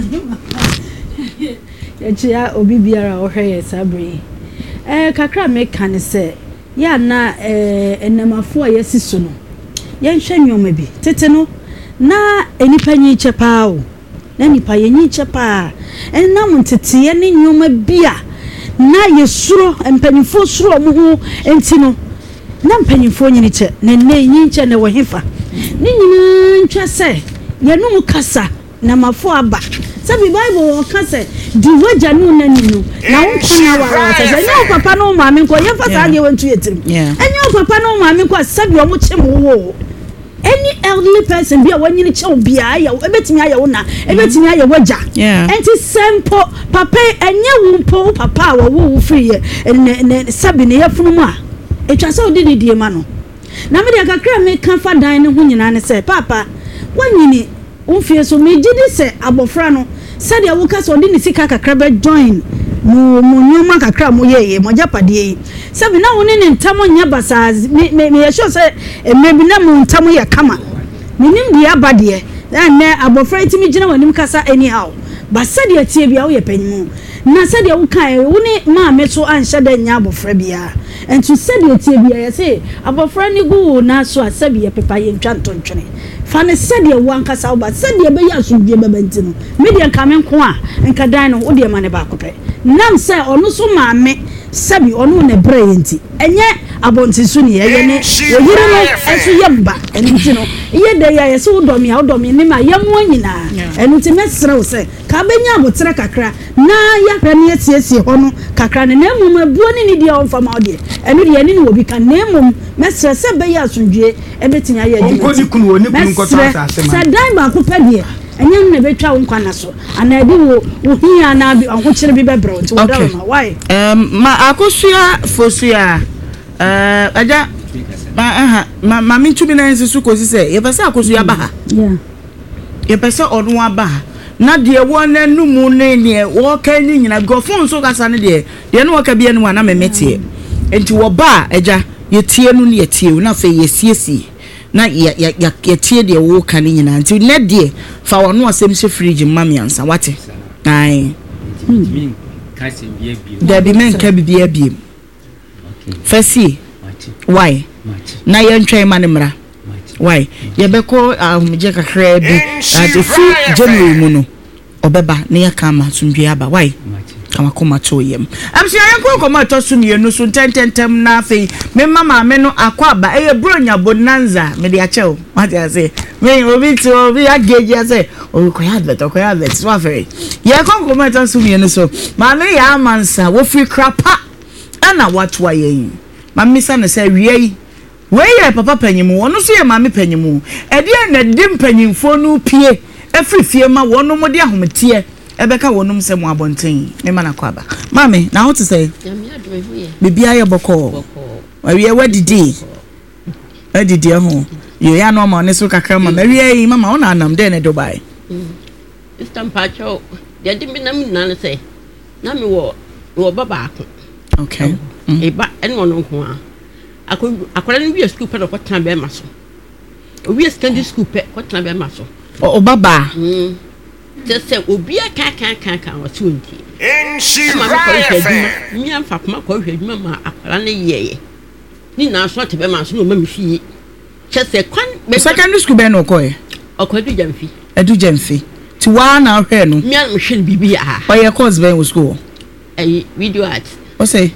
ya obi biara ohwe sabre kakra meka ne se ya na enamafo a yesiso no yen hwanwoma bi tete no na enipa nyi chepa o na nipa yenyi chepa enam ntete ye ne nwoma bia na yesuro empanifo suro mu ho enti no na mpanifo nyini che na nyi che na wohefa ni nyina ntwa se ye no kasa na mafo aba sabi bible kasa di waja no na ni no na wonkona wa se nya papa no maame nko ye fa sa de wantu yetirim enya papa no maame nko sabi o mo che mo wo any elderly person be a one you chill be a ebetimi aye wo na ebetimi aye waja enti sempo papa enye wumpo papa wo free ne sabi ne yafunu mu a etwa se odi ne die ma no na me de kakra me kan fa dan ne ho nyina ne se papa wanyini umfie so me gidi se abofra no se de wo ka so odi ne sika kakra be join mu nyoma kakra mo ye mo japade yi sabi na woni ne ntamo nya basa me ye sure say emebi na mu ntamo ye kama minim dia abade na abofra itimi gina wanim kasa anyhow basa dia tie bia wo ye panyimu na said you can woni ma me so anhye da nya abofra bia entu said you tie bia ye say abofra ni gu na so asabi ye pepa ye ntwa ntontwene fa ne said you wan kasa wo ba said you be ya so bia baba ntino media kamen ko a enka dan no wo de ma ne ba kope nam say onu so ma me sabi onu ne bre enti enye abonti so ne ye ne oyire no enso ye mba enti no ye de ya ye so wodomi ne ma ye mo nyina enti mesre wo say ka benya abotre kakra na ya hwene etiesie ho no kakra ne namum abuo ne dia on fama ode enu de ne obi kan namum mesre se be ya asundwe ebetinya ye di onko ni kunu oni kunu ko ta asema sa dan ba ko pede enye ne betwa wo nkwana so ana bi wo hia na bi onko kire bi bebro nti wo da ma why ma akosua fosua aja ma mintu bi na nsisu ko sise ye pese akosua ba ha ye pese onu aba ha na de wona numu ne ne wo ka ni nyina gofon so kasa ne de no wo ka bia no na memete enti wo ba aja ye tie no ne ye tie na fe ye siesie na ya tie de wo ka ni nyina enti ne de fa wono asem se fridge mami ansa wate ai da bi men ka bibia biem fasi why na ye ntwen ma ne mra why ye be ko je kakra bi at fu January mu no obeba ne ya kama sumdwe aba why kama koma to yem am si ayen ko koma to sumie no so tententem na fe me mama me no akwa aba e bronya bonanza me de achew what I say me obi to obi ageji ase o ko ya bet so afere ye ko koma to sumie no so ma me ya amansa wo free krapa ana watwa yen ma misa no say wie weye papa panyimu wono so ye mame panyimu e de na dim panyimfo no pie efrifie ma wono mo de ahometie ebeka wonum se mo abonten me mana kwaba mame na what to say bibia ye boko we wadidi ho ye ya no ma ne so kakra ma we mama ona anam de ne Dubai istampacho de di mi na mi na say na mi wo baba ako okay eba ene wono nko a akwara ni bi school pe do kwatena be ma so obi secondary school pe kwatena be ma so o baba just say obi aka o tunti in Shiraya mi am fa kuma ko hweduma ma akwara ne yeye ni na so te be ma so no ma mi fie just say kwan secondary school be no ko e okwadu jamfi edu jamfi ti wa na hwe no mi am hwe bibi a o ye course be school video art o say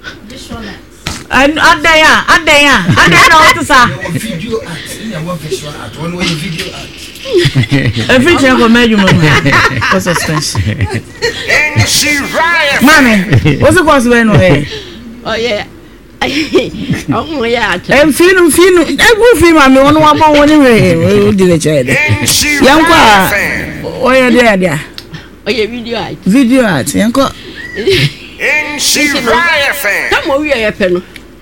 adaya na what sa video art in your visual art one way video art every time go meju mo for suspension in Shiraya mami what's the course be no eh oh yeah oh yeah finu egu fi mami wonu wa bon woni we di le chede in Shiraya o ye dia oh yeah video art yanko in Shiraya fan come we are pe no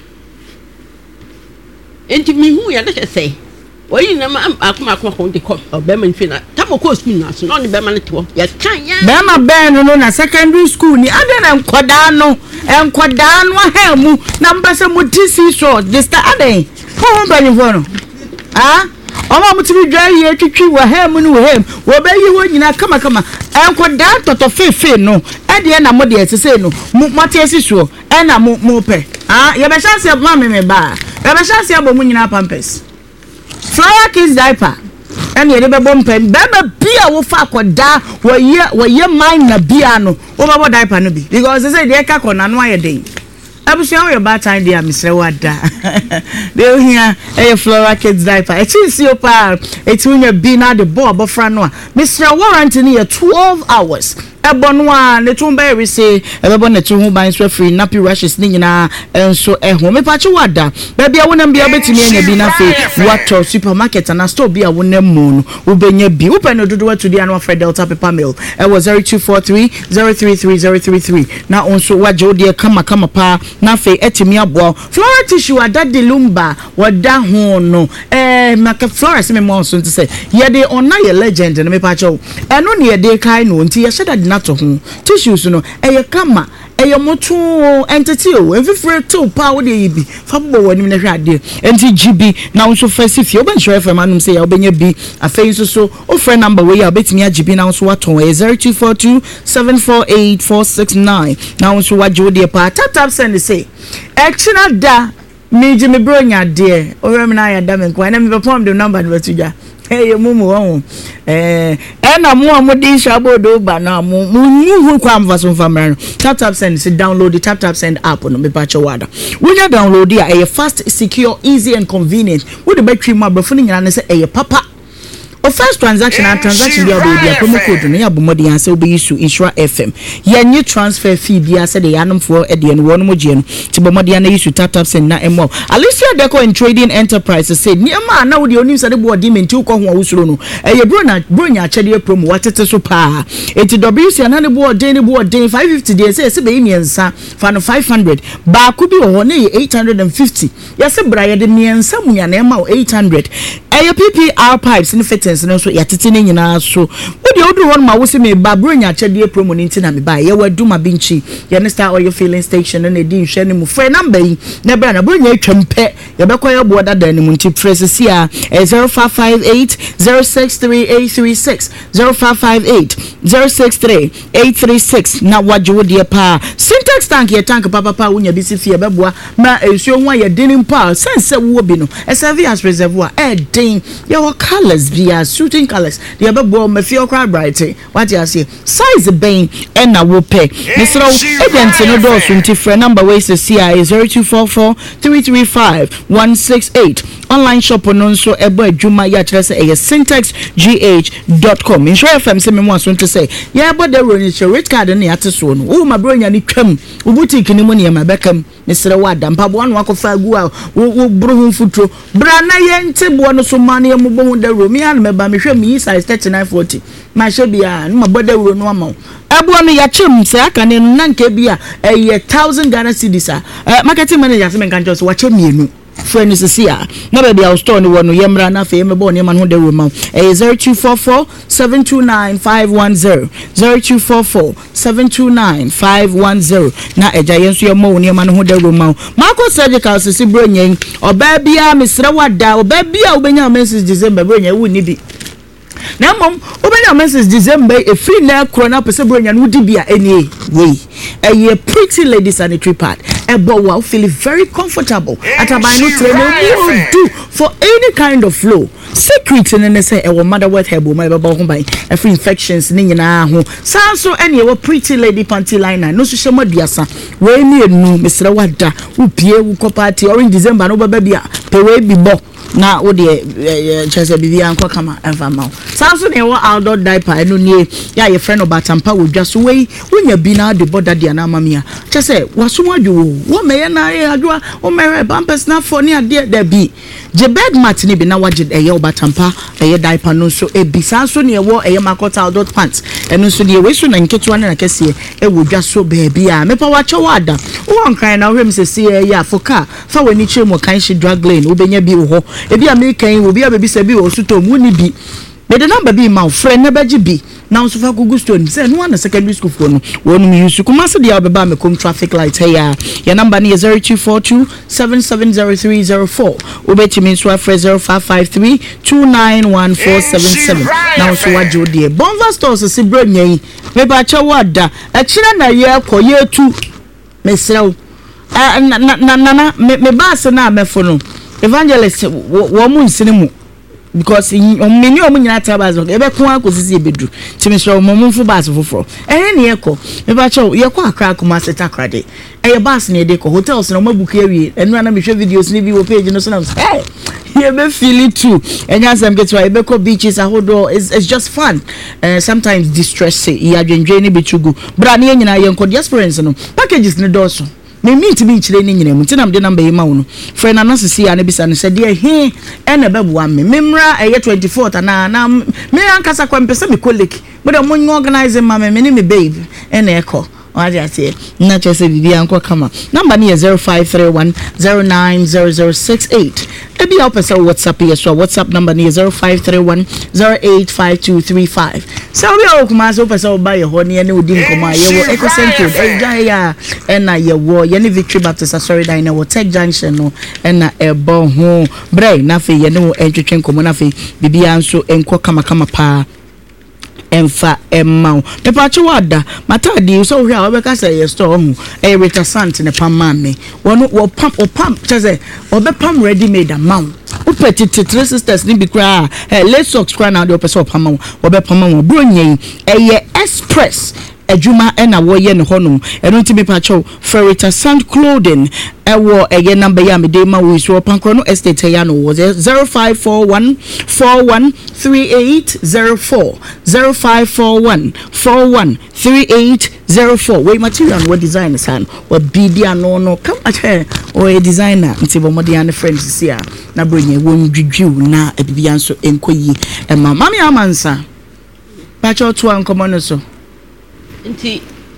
enti mi hu ya na say oyi na ma akoma ko de ko be man fi na tamo ko school na so no be man to ya kan ya be ma be no na secondary school ni ade na enkoda no ha mu na mbase mu tc so this ade ko be ni no oma mutimi dwa ye twitwi wa ha mu ni wo hem wo be yi wo nyina kama enkoda toto fefe no ade na mo de etese no mate asiso na mo pe ye be chance ma me ba ye be chance abo mu nyina pampers Flower Kids diaper and ye be bom pen beba bia wo fa akoda wo ye mine na bia no wo baba diaper no bi because they say dey ka kona no aye den abusia wo ba time dey amsre wada dey here e Flower Kids diaper e chi si opa e ti unya bi na the boy abofra no a Mr. warranty ni 12 hours ebonwa ne tumba we say ebebo ne tu hu ban so free nappy rashes ni nyina enso eho me pa chi wada ba bia wonam bia betimi anya bi na fe wato supermarket na store bia wonam mu no wo benya bi wo pe no dodo watu dia no Fred Delta paper mill e was 0243033033 na onso waje odi kama pa na fe etimi abo floral tissue adade lumba wada ho no maka florist me mo so say ye de ona ye legend na me pa cho eno ne ye de kai no nti ye sheda na to ho tissues no eye kama eyomoto entity o enfifre to pa wo de yibi fa bo woni na hwe ade enti GB na nso fasifie obanhwe FM anum say ya obenya bi afei nso so o friend number we ya obetimi GB na nso waton 0242748469 na nso wajo de pa tap send say extra da meji me bronya de o na ya da me kwa na me perform the number no tuja hey mumu won na mo amodi shabodo ba na mo hu kwa mvaso famra tap send sit download the tap send app no me pacha wada when you download it a fast, secure, easy and convenient with the battery ma brofo nyina ne say papa o first transaction and transaction dia be dia promo code no ya bomodi an say obi issue Insura FM ye transfer fee bia say the yanom for e de no wono mo gie no ti bomodi an issue tap send na emo Alicia Deco and Trading Enterprises say niema na wo de onim say de bo di menti ko ho awusuro no ye bro nya chede promo watete so pa eti WC na ne bo den 550 dey say be miensa fa no 500 ba ku bi ho na 850 ye say bra ye de miensa munya na ema 800 PPR pipes in fittings no so yatete ne nyina so wo de odu won ma wo se me ba bro nya chede promo ni ntina me ba ye wadu ma binchi ye ne star oil filling station na di nhwe ne mu free number yi na bra na bro nya twempe ye be koye bo dada ne mu nti press si a 0558 063836 0558 063836 na wajo de pa syntax tank ye tank papa wo nya bi si fie beboa ma ensuo ho ye dinim pa sense wo bi no serve as reservoir your colors via shooting colors the abebo me feel quite bright what you say size bane and na wo pay Mr. agent no do so nti number ways to see is 0244 335 168 online shop no nso ebo adwuma ya kire say syntexgh.com Insura FM say me mo so nti say ya ebo the rate card na ya teso no wo ma bro nya ni twam wo boutique ni mo ne ma bekam Mr. Wada mpabo anu akofa agu a wo bro hu futro bra na ye nti bo no so mane ye mo bo da ro mi an me ba me hwe mi size 3940 ma hwe bia no ma bo da ro no ama ebo no ya chem say aka ne na nka bia 1000 Ghana cedis marketing manager say me kan just wa chem mienu friends see na baby our store no wono yemra na fe me bo ne man ho da ro ma 0244 729 510 0244 729 510 na eja yenso ye mo ne man ho da ro ma Marco surgical sisi bro nyen oba bia Mr. Wada oba bia obenya message December bro nyen woni bi na mom obenya message December e free na corona pese bro nyen wudi bia eni we a pretty lady sanitary pad ebo wa feel very comfortable atabai no train no do for any kind of flow secret in say e wo motherworth hebo ma beba ho ban free infections ni nyina ho sanso ene e pretty lady panty liner no so shema duasa we ni enu Mr. Wada upie wo party or in December no baba bia pe we bi bo na wo de chese bibia anko kama ever ma sanso ne wo outdoor diaper no nie ya ye friend obatampa wo dwaso we wonya bi na de border dia na mamia chese waso adwo wo meye na ye adwo wo mere pampers na for ne ade da bi je bed mat ni bi na waje eye obatampa eye diaper no so e bi sanso ne wo eye makota outdoor pants eno so de we so na nketo na kese e wo dwaso baabi a mepa wache wada wo nkran na wo hwem se se ya foka fa wani chemu kan shi drug lane wo benya bi wo ho ebi American wo bi abebi se bi wo suto mu ni bi be the number be my friend never be now so fa gugu stone say no one secondary school for no wonu mi use kuma se dia obeba me come traffic light here your number is 0242 770304 obeti mi so afre 0553 291477 now so wajo die Bonva stores se bro nyen me ba cha wada a kire na ye koye tu mesrew na me ba se na me fo no evangelist wo mu nsinimu because many of nyina tabas e be kon akosisi ebedu timisho momumfu bas foforo ne yeko e ba cho yeko akra kuma seta krade e bas ne de ko hotels na mabuku awie enu na me hwe videos ni bi wo page no so na hey you be feel it too enya sam get why e be ko beaches ahodo it's just fun sometimes distress e adwendwe ne betugu bra ne nyina yenko experience no packages ne do so me meet me chire ni nyina mu tinam de number e ma wo no friend na so see ya ne bisa ne se de he e na bebu am me mra e 24th na me ankasa kwa mpese me colleague but am organize ma me ni me babe e na eko what I say na chese bibi anko kama number ni 0531090068 e bi opesa WhatsApp yeso WhatsApp number ni 0531085235 So we are kuma so person buy your honey and odi nkoma ye wo ecocentral ya na ye wo ye ne Victory Baptist sorry da na wo Tech Junction no na ebo ho bre na fe ye ne wo entwetwe nkoma na fe bibia nso enko kama pa emfa emma pepa chwada matadi so hwe a obeka say ye store hu e retasant ne pam me wo pam cheze obepam ready made amount upetiti three sisters ni bi kra let's subscribe now the person pam obepam wo bronye eye express adwuma na wo ye ne honum eno ntimi pa chow ferrita sand clothing ewo eye number ya me dey ma we so pankro no estate ya no was 0541413804 0541413804 we material what design san what bidia no come at o designer nti bo modern friends sia na bronye won dwidwiu na ebibia nso enkoyi mama amansa pa chow to ankomo no so nti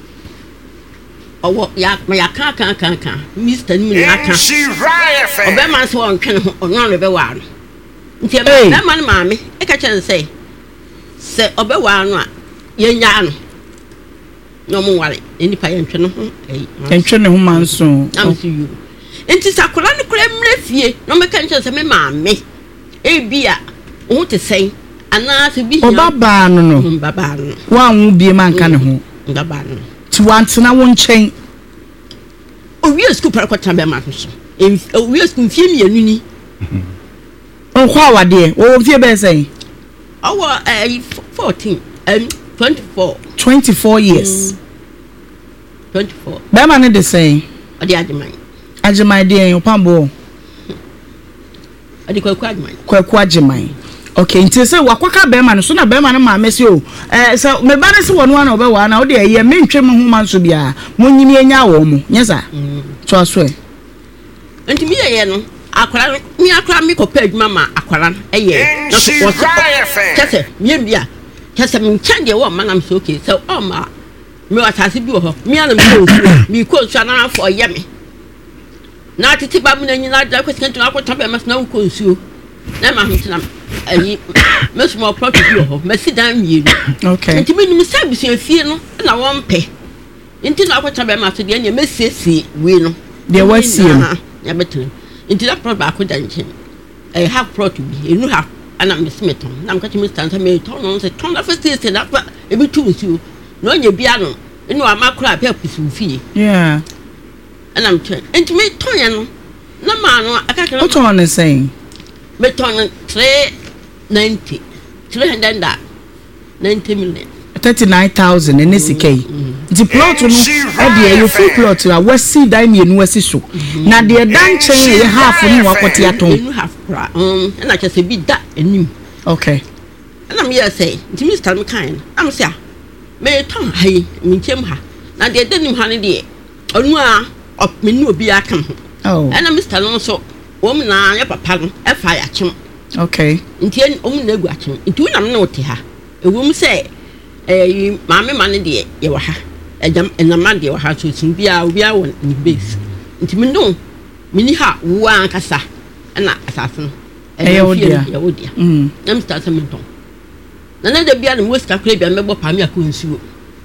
owo ya kan Mr. Nimu ya kan obe man so on twen ho ono no be wa no nti be man maame e ka chen say se obe wa no a ye nya no no mo ware eni pa ye ntwe no ho ntwe ne ho manso am si you nti sakola ne kura mre fie no me ka chen say me maame e bia o te sei ana se bi baba no baba no wa hu bie man ka ne ho baba no ti wantena won chen o wi school para kwata be ma so o wi school fie mi anuni on kwa wade o fie be say owo 14 24 years 24 be ma ne de say ade ajeman de en pambo ade kwaku ajeman okay nti say wakwaka be ma no so na be ma no ma mesi o so me ba ne se wono na obe wa na o de ye mentwe me ho man so bia monyini enya wo mo nyesa to aso e nti mi ye no akwara mi ko pa adwuma ma akwara eye no so kese mi bia kese mi nchande wo ma na m so okay so o ma mi watase bi wo ho mi ana mi ko so na afọ ye me na titi ba mu na nyina da kwesi ntu akwata be ma na ko nsuo na ma huntina ayi mesu mo plot bi ho mesi dan mienu okay nti me nim service afie no na won pe nti na akwata be ma so de na mesiesie we no de wasie ya betre nti da plot ba ko danche half plot bi enu half ana mesmeton na mka ti Mr. Ansa me ton no se ton da first stage na pa e bi tu nsuo no nya bia no enu amakura pe apusu fie yeah ana mche nti me ton ya no na ma no akaka what on is saying me ton 390 million 39,000 in this case the plot no e you full plot a wasi dan mienu wasi so na de dan chen e half no wakoti aton half pra na che se bi da enim okay na me ya say nti Mr. me kan am say me ton hai me chem ha na de denim ha ne de onu a me nu obi aka ho oh na Mr. no so wo me na ya papa no e fa ya chem okay nti omu na egu achem nti unam na wote ha ewum se maame mane de ye wa ha ejam enama de wa ha so tin bia obi a won ni base nti me no mini ha wo ankasa na asase no e wodia na Mr. Sementon na de bia no west kakra bia mebo pa me akonsuo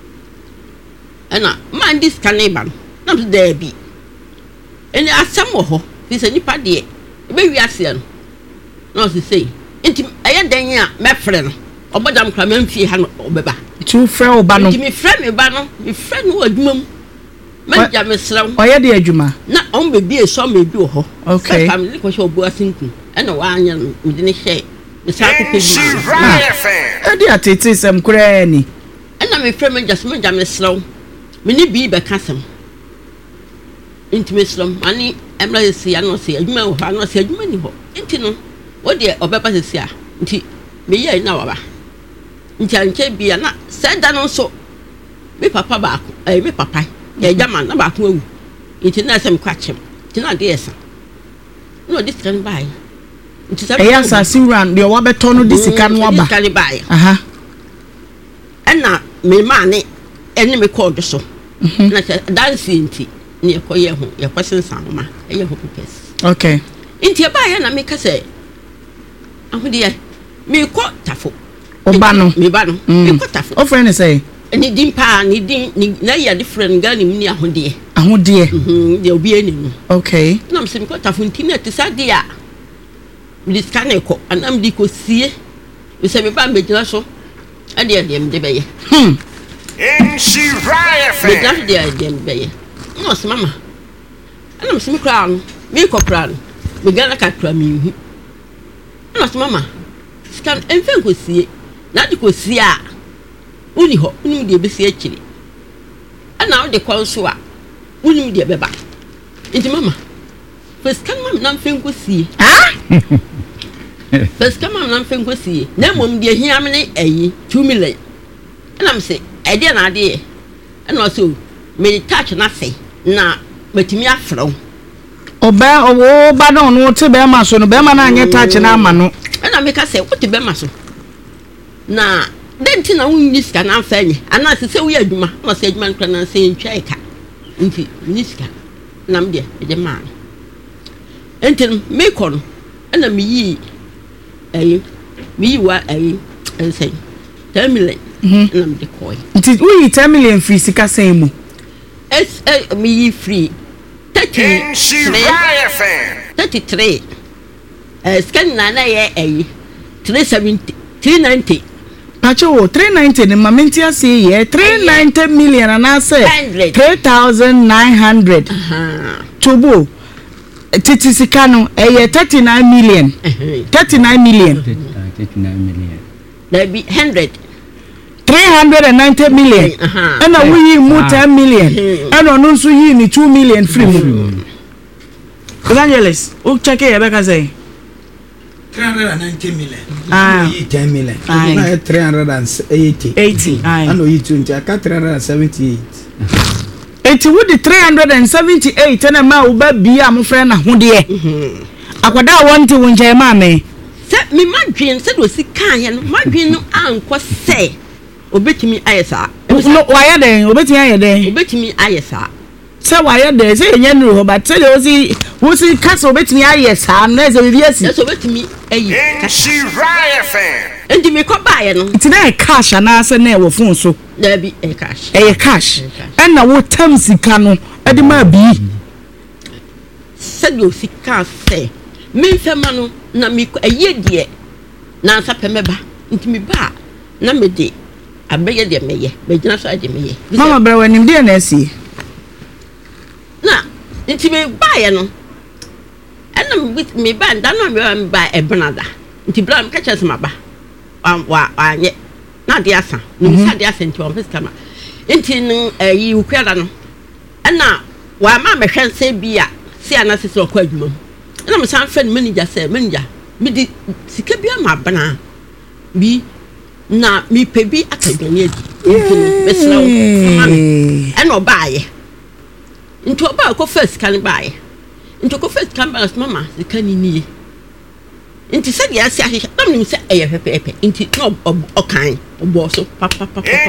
na man this cannibal na de bi eni asem wo ho fi se nipa de e be wi ase no no se say nti aye dan a me frɛ no obodam kra me mfie ha no obeba tu frɛ oba no nti me frɛ me ba no me frɛ no adwuma mu me ja me srɛ oye de adwuma na on be bi e so me bi wo ho okay family ko hye obo asinku na wa anya no me de ne hye me sa ko pedi ma e de atete sem kura ni na me frɛ me ja me srɛ me ni bi be ka sem nti me srɛ ani emra se ya no se adwuma wo ha no se adwuma ni ho nti no wo de obeba se sia nti me ye na wa ba nti anche bia na seda no so me papa ba ko me papa ya jama na ba ko awu nti na sem kwa chem nti na de esa no this can buy nti sa e asa siran de wa beto no this can wa ba can buy aha na me ma ne ene me call do so na dance nti ne ko ye ho ye kwasensan ma e ye ho pepes okay nti ba ya na me ka se ahudi me ko tafo Obano. Me ba no. Me kotafo. O friend say. Ni din pa ni din ni na ya different ga ni mni ahode. Ahode. De obi ani no. Okay. Na me se me kotafo ntina te sade a. Me scan eko anam di ko sie. Me se me ba me gina so. Ade ade me de beye. In Shiraya Me gina de ade me beye. No se mama. Anam se me kra no. Me ko kra no. Me gana ka kra me hu. No se mama. Scan enfen ko sie. Na di ko sie a. Uni ho, uni de besi akiri. Ana o de konso a. Uni de beba. Inti mama. First kan mama na mfen ko sie. Ah? First kan mama na mfen ko sie. Na mom de hia me ne ayi 2 million. Ana me se, e de na de. Ana so me touch na se na matimi afro. Oba owo ba no no te be ma so no be ma na anye touch na ama no. Ana me ka se, wo te be ma so. Na denti na wunni sika na afanye ana se we adwuma na se adwuma nkra na se ntwa eka nti ni sika na mde e ma enti me ko no ana me yi wa ense 10 million na mde ko nti we 10 million free sika sen mu me yi free 33 scan na ye 370 390 Pacho 390 ni mamenti say ye 390 million and I say 3,900. Chobo titisika no 39 million. 39 million. 39 million. There be 100. 390 million. And we yi mu 10 million. And onu nso yi ni 2 million free mu. Evangelist, o check e be ka say 390 million. 10 million. 380. 80. I know you 20. I got 378. Eti wo di 378 na ma wo ba bia mo frɛ na ho de akwada wonte wo nje ma me se me madwen se do sika ye no madwen no anko se obetimi ayesa no waya den obetimi ayeden obetimi ayesa se waya den se yenye no ho but se de wo si kasa obetimi ayesa na ze bi asi se obetimi ayi Shiraya fan. Endi me ko bae no ti na cash na se na wo phone so da bi cash cash and na wo tam sika no e de ma bi se do sika se me fema no na me aye de na sa pemeba ntimi ba na me de abeye de meye be gina so ade meye mama bra wanim de na asi na ntimi bae no ana me ba nda no me ba ebnada nti bra me ka chese maba wa anye na de asa no sa de asa nti on fiska ma nti no yi ukwada no ana wa ma me hwense bia si ana sisi okọ adwuma ana me san fa manager say manager me di sika bia ma bana bi na mi pebi akadwani adi nti me slaw ana obaaye nti obaa ko first kan baaye nti ko first kan baaye mama sika ni nie nti se dia si ahihia na me se eye pepepe nti no okan oboso papa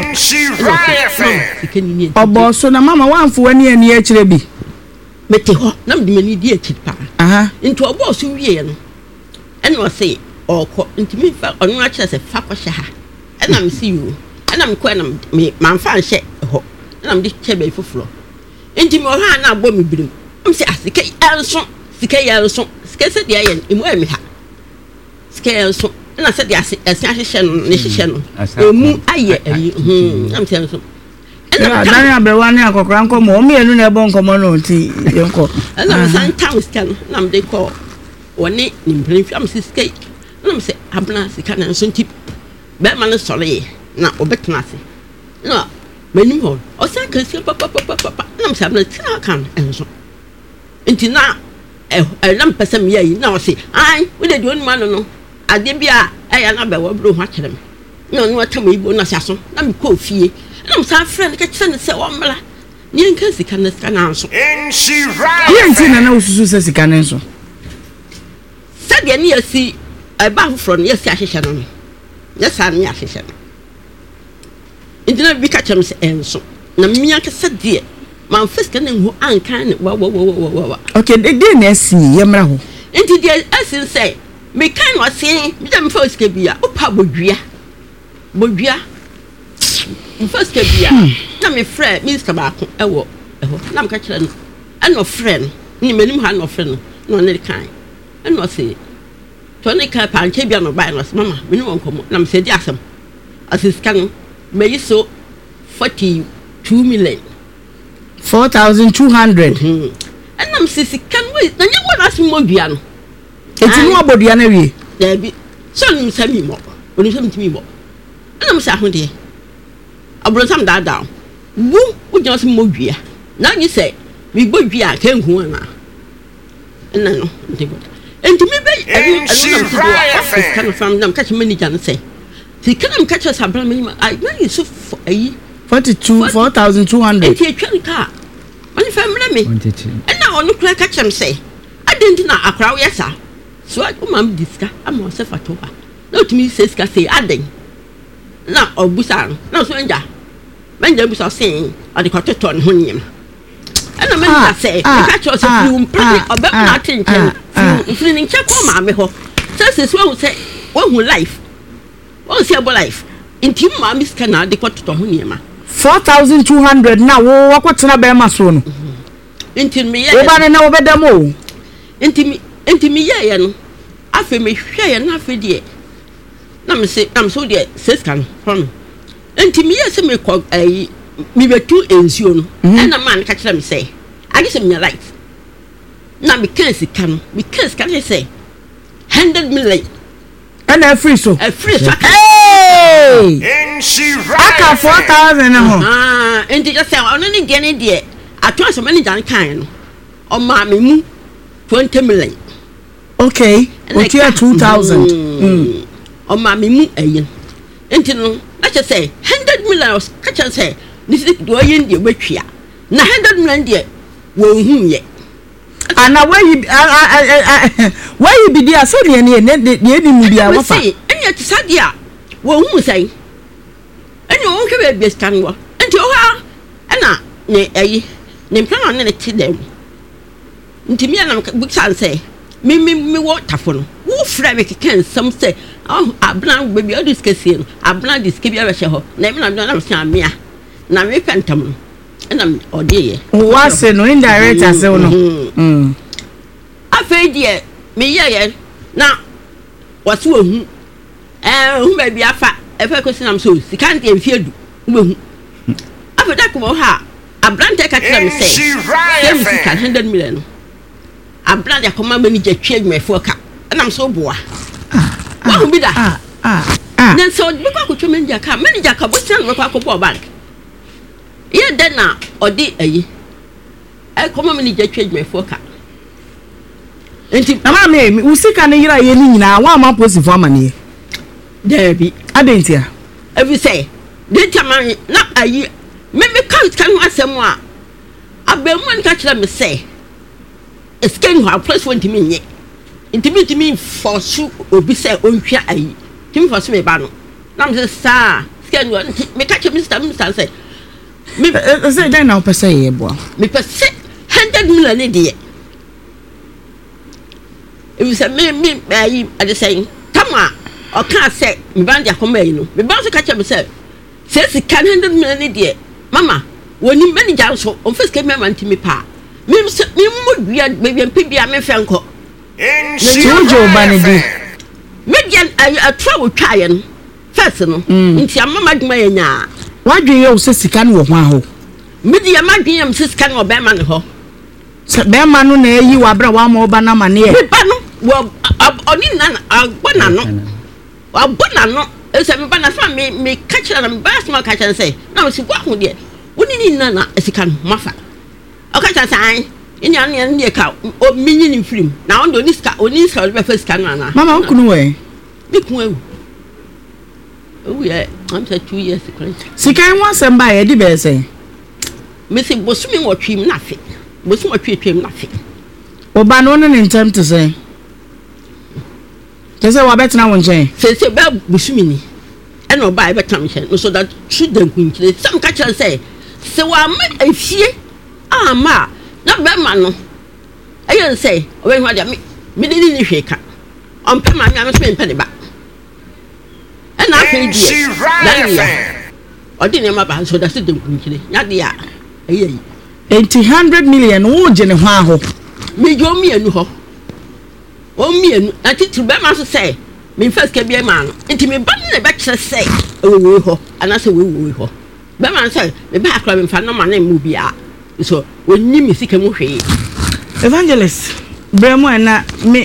oboso na mama wanfo wani ani akire bi mete ho na me mani di akire pa nti oboso wie no eno se okọ nti me fa onu akire se fa ko hye ha ena me si you ena me ko na me manfa nhye ho ena me di chebe foforo nti me ho na abo me birim me se asika enso sika se dia ye emu emi ha scale so na se dia se ahihye no ne hihye no emu aye am se so na dan abrewa ne akokora nkomo o mienu na ebo nkomo no nti yenko na san town scan na me de ko woni ni mbremfi am se sky na me se abna sika na so nti be ma ne sore na obetena se na mani ho o san kan se papa na me se abna tina kan enso nti na na me pese me yi na o se ai we de oni ma no ade bia eya na be wo bro ho akere me na onu atam ibo na saso na me ko fie na me san friend ke kire ne se wo mla ni nka sika na sika na nso yenti na ususu se sika na nso sadia ni asi ba foforo no yesi ahihye no yesa na ahihye no indina bi ka chem se enso na mmia ke sadie man fiska na hu ankan ne wa okay de na asi yemra ho enti de asi say me kan no se me dem fa sika bia opa bodua bodua first bia na me friend minister ba ko ewo na me ka kire no eno friend ni menim ha no friend no ne kan eno say to ne ka panche bia no ba no mama me ni won komo na me say di asem asiskan me yiso 42 million 4,200 and I'm sisikan we na nya wona asem modua no eti no abodua na wie there be so nim sami mo oni sami timi mo and I'm say ahode abro sam da down wu ujo asem modua na nyi say me bodua ka nhu ana na no ndego enti me be kan from them catch manager no say si kan catch us abra me I na you so ayi 4,200 enti etwa ka mani family me and now on kura catch am say I didn't na akra we sa so I mam diska am se fatoba no to me say ska say aden na obusa na so nja manja busa say ade kwatoto ne ho nyem and man say catch us if you pray obe na tinchen if you nche ko ma me ho say so say who life won say about life intim ma mi ska na ade kwatoto ho nyem 4,200 na wo wakotena be ma so no intim me ye oba na obedam o intim ye ye no afi me hwe ye na afi de na me say am so de seskan from intim ye se me ko ayi mi betu ensuo no na man ka kire me say agi se me right na me kan sika no me kan sika ne say 100 million and a free so hey in she aka 4,000 ho enti just say ono ni de ne de atwa so mani jan kan no o ma me mu 20 million okay what you 2,000 o ma me mu ayin enti no na che say 100 million ka che say ni si do yin de betwia na 100 million de wo hu ye ana where you be there so ne ni mu bia wafa enya ti sadia wo hu sai enya wo hwe be scan wo enti o ha na ne ayi ne plan na ne ti dem nti mi na bu san say mi wo tafo no wo fra me keken sam say ablan baby o discuss no ablan discuss bia be ho na mi na se amia na me pentam no na odie wa se no indirect ase no afei die me ye na waso hu hu baby afa efe ko sinam so sika nte mfiedu hu afei da ko ha ablan te ka kira me say 100 million ablan ya koma manager twa adwumefo ka na so boa wa hu bi da na so bi kwa ko twa manager ka bo stand we kwa ko bo bank ye de na odi ayi koma manager twa adwumefo ka enti na ma me usika ne yira ye ni nyina wa ma positive amane there be adentia every say de taman na ayi me kan asem a abemu an ka kira me say esken ho plus 20 minye intimi force obi say ontwa ayi timi force me ba no na me say sa sken me ka kira minister say me say then now per say boy me per say 100 million ne de if say me ayi I just saying tama o kan say me ban dia koma yi no me ban so ka kira me say sika 100 million ne de mama woni manager so on first came man timi pa me mo dua baby mpibia me fenko in Jojo banedi median atwa wo twaye no first no nti amama dwuma ye nya wadwe ye o se sika no ho aho media madwen yam se sika no be ma ne ho se be ma no na yi wa bra wa ma oba na ma ne ye ba no wo oni na agbona no abona no ese me ba na fa me catch na me ba so catch and say na me si gwa ho de woni ni na sika no mafa o catch say ini an ne ka o minyi ni film na on do ni ska oni ska be fa sika no na mama nkunu we bi kun ewu oh yeah I'm 2 years ago sika en wasem ba ye di be say me si bosumi wo twim na fe bosumi twim na fe oba no ne ntem to say kese wa betina won chen se ba bosumi ni e no ba e betam chen no so that should dem kunkire sam ka kire say se wa ma afie ama na be ma no ayen say o we hwa dia me ni hwe ka on pe ma me so me pe de ba e na ɔde nneɛma ba nso da se de nkunkire nyade a ɛyɛ yi 100 million wo gene ho aho me jo mienu hɔ o mienu atitiri bɛ ma so sɛ me first ka bi ma no nti me ba ne bɛ kyerɛ sɛ ɛwɔ hɔ ana sɛ wɔ hɔ bɛ ma sɛ me ba akra me fa no ma na mu bia so wonni me sika mu hwee evangelist bremo na me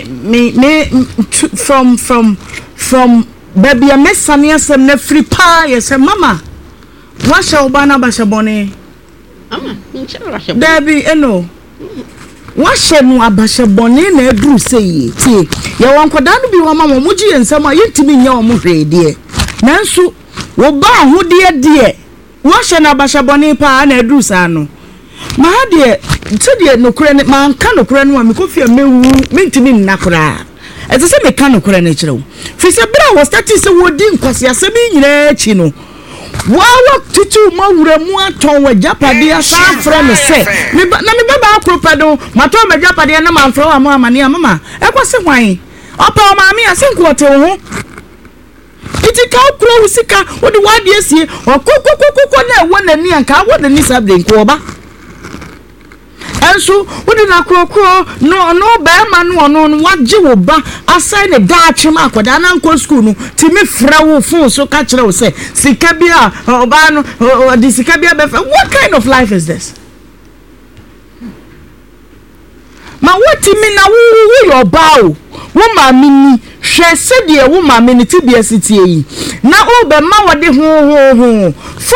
from baby a mesane asem na free pa yes mama washa obana basha bone ama nchira basha dabi eno washa no abasha bone na aduru sei tie ye wonkoda no bi wo mama mo gi ensam a yentimi nya wo mo hwede nanso wo ba ahode de washa na abasha bone pa na aduru sa no ma de tede no kure ne man ka no kure no ma kofi mewu mentimi nnakora ese se me ka no kure ne kire wo fi se bra wo start se wo di nkwase asem nyina chi no wawo tutu mawura mu aton wa japade asa afra me se me ba akropedo mato ma japade na ma afra wa ma amane mama e kwase hwan opa ma me ase nkote wo iti ka okro usika wo de wade asie okokokoko na ewo nani anka wo de ni sabre nko oba enso wodi na krokro no ba ma no no waje wo ba asai ne daatwe ma akoda na nko school no ti me fra wo fon so ka kire wo se sika bia oba no di sika bia be what kind of life is this ma woti mi na wo your bow wo ma mi ni hwe se de wo ma mi ni ti bia sitie yi na o be ma wode ho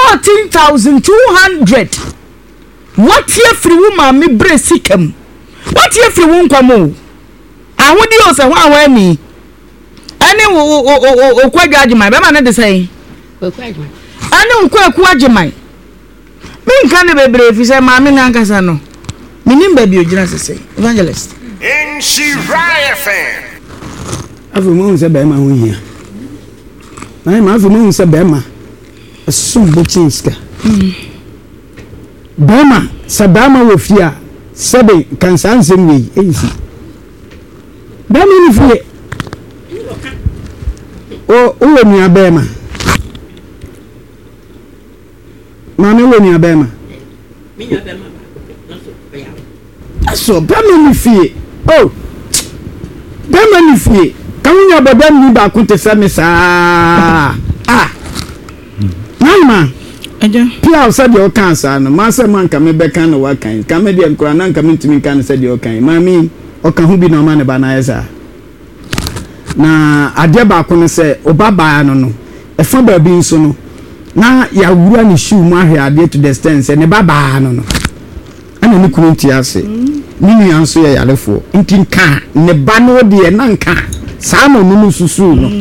14,200 what ye free woman me bre sikam what ye free won kwamo ahodi o se ho awan ni ani o kwadwa agimai be ma ne de sai kwakwadwa ani nkwaku agimai me nka ne bebre fi se ma me nka sa no minim ba bi ogina sese evangelist in Shiraya fan afu mo se be ma ho hia na ma afu mo se be ma sumbo chinska Bama sabama wofia sebe kansansem wi ensi Bama ni fie o ni abema Mama wo ni abema mi ni abema aso Bama ni fie Bama ni fie kawunya babam ni ba ko te same saa Mama Pia said your cancer, no master man come back and work kind. Comedian Koran coming to me can said your kind. Mammy, or can who be no man banaiza. Na Adeba can say, Obaba no, a father being so no. Now ya run shoe my hair to the stance and a baba no. And any couldn't say, Mini answer ya lefo, intin can, ne bano dear nanka, Samo Mumusu no.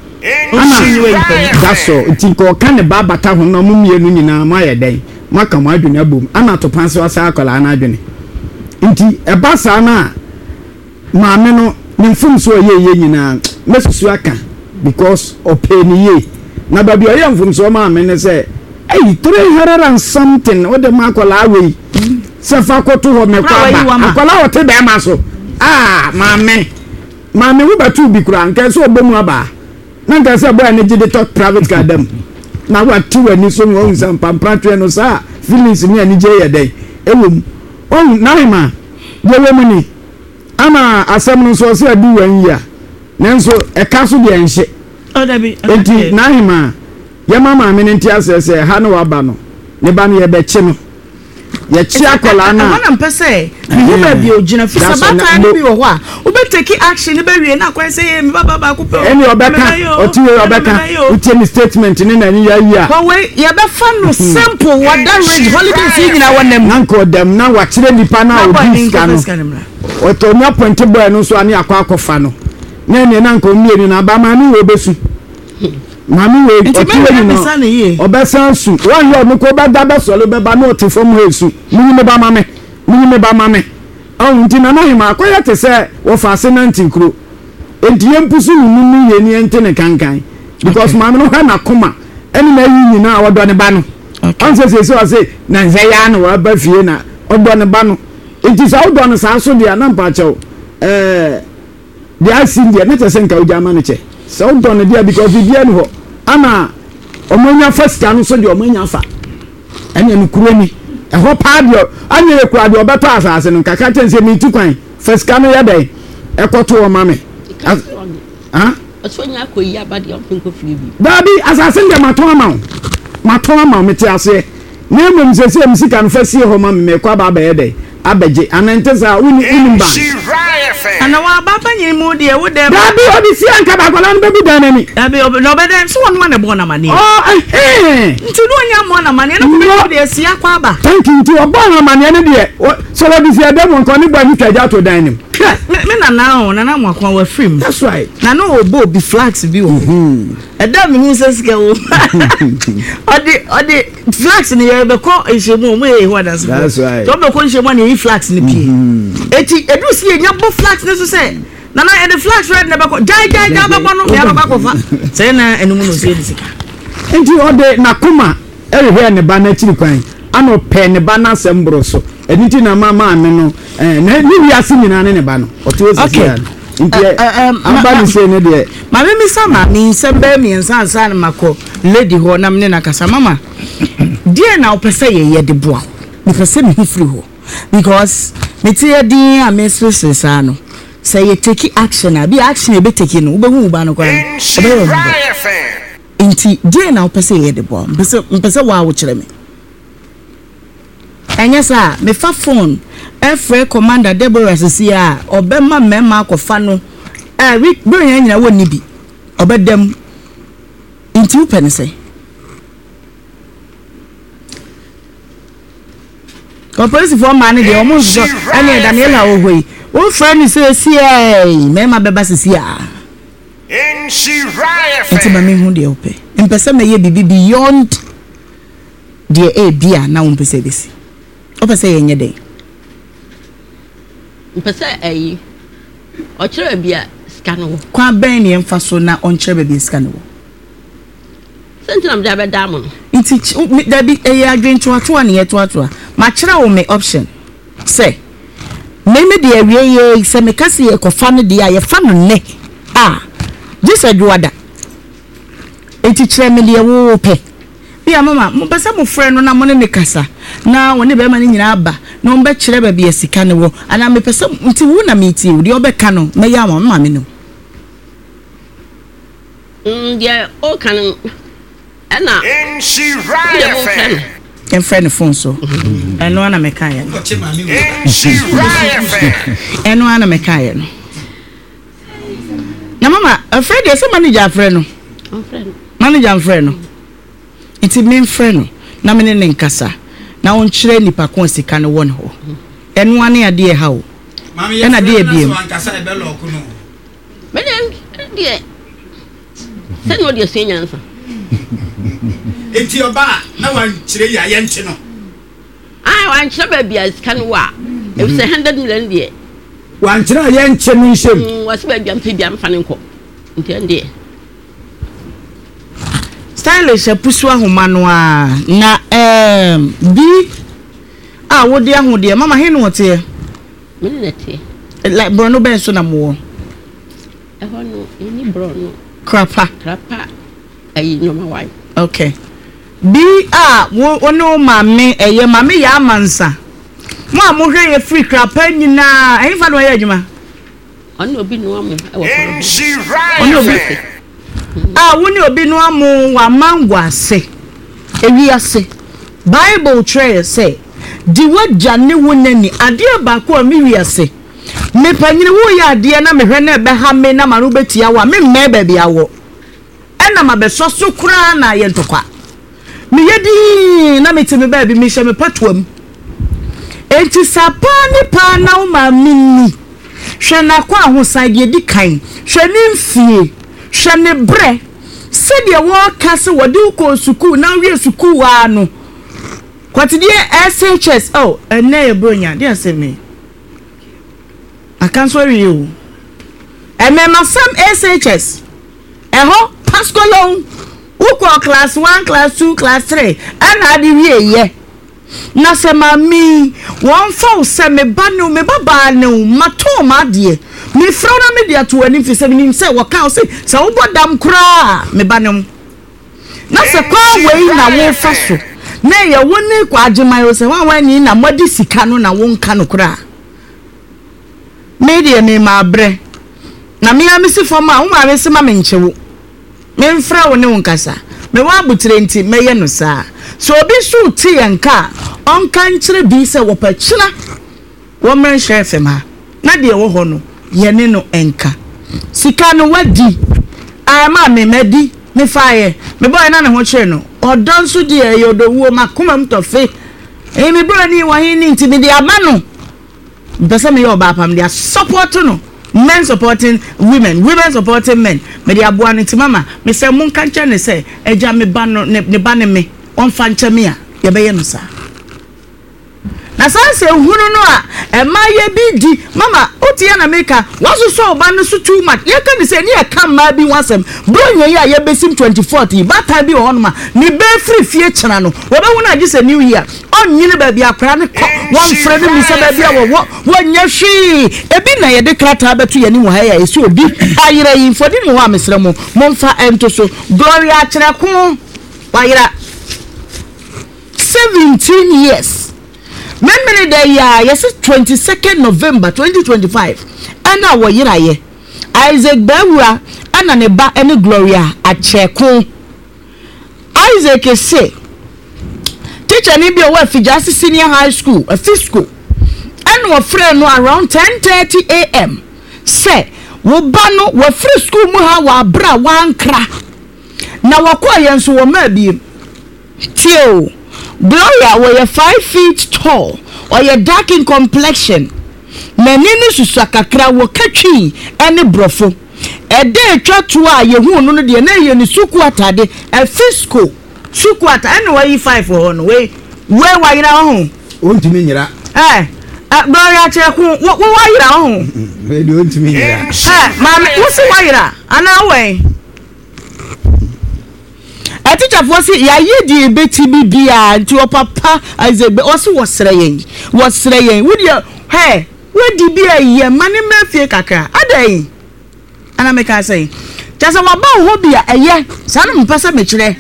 That's all. Tinko kan ba bata ho no mumienu nyina ma ye den maka mo adwene abom ana to panse wasa akola na adwene nti e ba sa na maame no nimfum so ye nyina mesusu aka because openi ye na ba bi oye mfum so maame ne say 300 and something o de makola awe se fa koto ho me kwa ba akola o te be ma so maame wo batu bi kura nka so obomu aba Nanga say boy na jide talk private car dem. Na wa ti wani so mo unsan pampatwe no sa feelings ni ani je ye den. Ewom. Na ye we muni. Ama asem no so se adu wan ya. Nanso e ka so de enhye. Dabi. Enti na ye mama me nti asese ha no wa ba no. Ne ba no ye be chi no. Ye chi akola na. Wana mpese. Wo ba bi ogina fi sabata ni bi wo ho a. Wo be take action be wie na kwan say me baba ku pe. Eni obeka, otiwe obeka. Uti statement ni na ni ya ya. Ko we ye be fa no simple what that range holiday see nyina wonam. Nanko dem na wa kire nipa na odi ska no. Oto nya point boy no so ani akwa no. Na ni nanko mienu na ba ma ni we besu. Mami we otiwe ni no. Obesan su. Wan yo no ko ba da be so le be ba no ti fom hesu. Mini me ba mame. Nti na hima akoya te se wo fa se 19 kro enti yempusu nunu ye ni ente ne kankan because mama no ha na koma eni na yi nyina wodo ne ba no anse se say na nze ya na wa ba fie na wodo ne ba no enti sa wodo ne sa so dia na mpa chew dia sin dia na te se nka ujama ne che sa wodo ne dia because bibia ne ho ama omonya first ano so de omonya fa ene no kurani ho pa de anya ye kura de obeto asase no kaka tense mi tu kwan first kanu ya dai ekoto o mame Osonya akoyi abade onko free bi dabi asase de maton ama meti ase na emom sese msika no fasi ho mame me kwa ba ye dai abeje anantesa uni ba ana wa baba nyi mu de wo de dabi obi si anka ba kola no bebu danani dabi no be dem so won na bo na mane nti no nya mo na mane no ko de si akwa ba thank you to obo na mane ne de so lo bi si adam nko ni gba ni twaja to dan nim me na mo akwa wa free. That's right na no obo bi flags bi o adam mi se sika wo odi flags ni ye be ko ehemu mo ye ho adanse. That's right to be ko ehemu ni flags ni pie eti edu si enya bo flags ne so say na e the flags red ne be ko jai be ko no ya be ko fa say na enum no se sika enti ode na kuma ehwe ne ba na chiri kwan ano pe ne ba na sembro so editi na mama ame no na ni wiase nyina ne ba no oto osisi ya nti aba ni se ne de ma me mi sama mi sembe mi ensan mako lady ho na me na kasa mama die na opese ye de boa me pese me free ho because me tie din amesese sa no say you take action abi action e be take no ube hu ba no kwa inti die na opese ye de boa mpese wa wo kire me enya sa me fa phone efre commander Deborah Sisia obema mema akofa no we bring nyina woni bi obedem inti upen say ko police for man de omo so ene Daniela ohoi o friend say Sia mema beba Sisia in Shiraya inti mami hu de ope mpese me ye bibi beyond the bia na mpese besi opese ye nyede mpese ayi o kire bia skano kwa ben ne mfa so na on kire bia skano sentinam da be dam no inti da bi e adwentu ato ne yeto ato ma kire wo me option say me de awie ye se me kase ye kofa no de ye fa no ne jisa juada inti kire me de wo pe bia mama mo pese mo frɛ no na mo ne kasa na woni be ma ne nyina aba na mo be kire ba bia sika ne wo ana me pese nti wo na me ti wo de obeka no me ya ma me no dia o kan ana in Shiraya fan en friend phone so eno ana me kan ya in Shiraya fan eno ana me kan ya no na mama afraid dey say manager friend no manager friend no iti men friend na me ne nkasa na on kire nipa kon sika ne won ho eno ane ade ha o ena de biem nkasa e be loku no me de sen no de senyansa enti oba na wan kire ya ye nche no wan kire ba bia sika ne wa e se 100 million de wan kire ya nche no nshem wase ba bia mpe bia mfa ne nko enti ende stylish pusu ahoma no na bi wodi ahode mama he no wote me nete like brono ben so na mo no any brono krapa ayi no ma wai okay bi wo no mame mame ya amansa mo amohwe ye free krapa nyina ayi fa no ya adwuma ono obi no amu in Shiraya fan woni obi no amu wa mango ase ewi ase Bible tray say di wagya ne wonani ade ba ko mi wi ase me panyine wo ya ade na me hwe na be ha me na ma no betia wa me mma ba bia wo ena ma be so so kura na ye ntokwa me yedi na me ti me ba bi me hye me patuam enti sapa ni pa na wo ma minni hwe na kwa ahosan de di kan hwe ni mfie hwe ne bre se de wo kase wodi ko suku na wie suku wa no kwati die SHS ene e bronya de ase me akan so you emema sam SHS eho pascolon uko class 1 class 2 class 3 ana di wie ye na se mami won fa se me ba no me baba no mato ma de me frona me dia to ani fi se me se wo ka se wo bodam kra me ba no na se kwa we na wo fa so na ye woni kwa agema yo se wan na modi sika no na wo nka no kura media me ma bre na me amisi foma wo ma me se ma me nchewo me mfra wo ne wo nkasa me wa butire nti meye no saa so obi su ti yanka onka nkyere bi se wo pa kyina wo mren hwe ma na de wo ho no ye ne no enka sika no wadi ama me medi me faaye me boy na ne ho kire no odon so de ye odowuo makoma mtofe me bro ni wa hin nti me de aba no bese me yo ba pam they support no men supporting women supporting men me de aboa no ti mama me say mun kan che ne say eja me ba no ne ba ne me on fa nche me a ye be ye no sa na sa se hunu no a e ma ye bi di mama otie na meka waso so ba no so too much ye kan say ne e kan ma bi wasem bro nye ya ye besim 24 ba ta bi ho no ma ni be free fie chena no wo be hunu agi se new year onyine ba bi akra ne one friend mi se ba bi a wo nya hwi e bi na ye de krata betu ye ni wo ha ya esi obi ayira yi fodi ni ho amesre mo momfa ento so gloria kire ko wayira 17 years memory day ya yes 22nd November 2025 ana wo yira ye Isaac Bewura ana ne ba ene Gloria Achekun Isaac say teacher ni bi o wa Fijasi Senior High School a fiscal and wo friend no around 10:30 am say wo ba no wo free school mu ha wa bra wankra na wo kwa yenso wo ma bi tio Gloria was 5 feet tall or your dark in complexion. Menini susakakra wo katwi ene brofo. E de twatwa ye hu no de na ye ni suku atade e fisco suku ata ene wa yi 5 ho no we wa yira ho ontimi nyira Gloria cheku wo wa yira ho we de ontimi nyira mama wo se wa yira ana we teacher for say ya ye di beti bibia nti o papa azebe o se wo sere yen wo di he we di bia ye mane mafie kakra adai ana me ka say chasa wa ba ho bia eye sa no mpasa me kire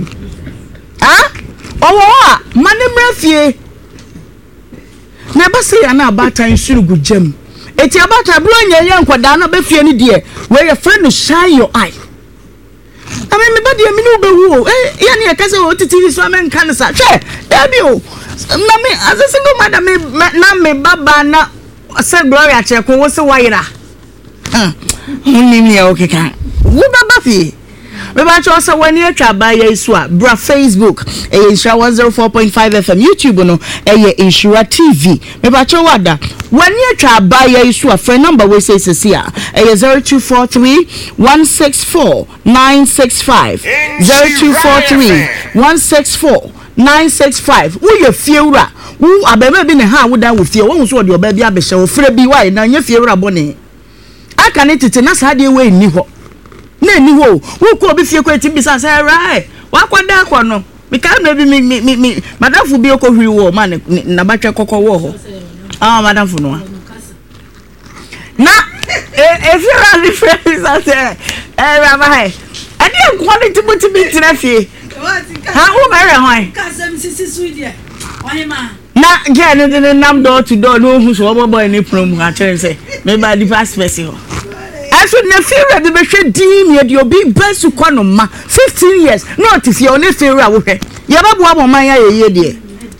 owo a mane mafie na ba say ana abatan surugu jam eti abata bro nya nkoda na ba fie ni de we your friend shine your eye I mean, me body me no be wo. Ya ni e kase o titi so men kan sa. Hwe, e bi o. Na me as a single mother me na me baba na say Gloria Chekun wo se wayira. Ni mi e o keka. Wo baba fi. Me ba cho se wani atwa ba ya isu a bra Facebook e Insura 104.5 FM YouTube no e Insura TV. Me ba cho wada. Wani atwa ba ya isu a friend number we say here e 0243 164 965 0243 164 965 wo ye fiewura wo abema bi ne ha wo dan wo fie wo so de oba bi abehye wo frɛ bi wai na nye fiewura bone aka ne tete na sa de we ni ho na ni ho wo ko obi fie ko eti bi sa say right wa kwada akọ no me ka na bi me madafu bi ko hwi wo ma na batwe kokọ wo ho madafu no na if you are the friends I say Rabbi and you quality to be traffic how marry hon kasem sisi suide ohima na get no nam door to door no hu so boy ni prom ha chere say me ba the first person ho aso na fear de be hwe dim ye de obi basu kwano ma 15 years not if you only fear wo hwe ye ba bo amman ya ye de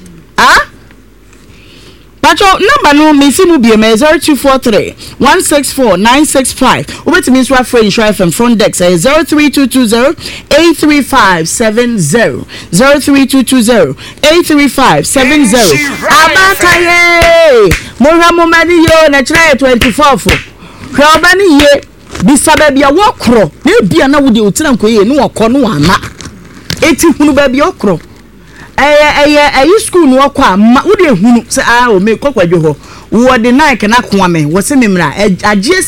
Pacho number no me simu bi 0243 164 965 obetimi nso afre Insura FM front desk 03220 83570 03220 83570 abataye mo mani yo na kire 24 fo hwe obani ye bisaba bia wokro na bia na wode otira nkoye ne wokọ no ama eti hunu ba bia okro ayi school no kwa ma wo de hunu se o me kokwadwo ho wo de nike na kwa me wo se memra agye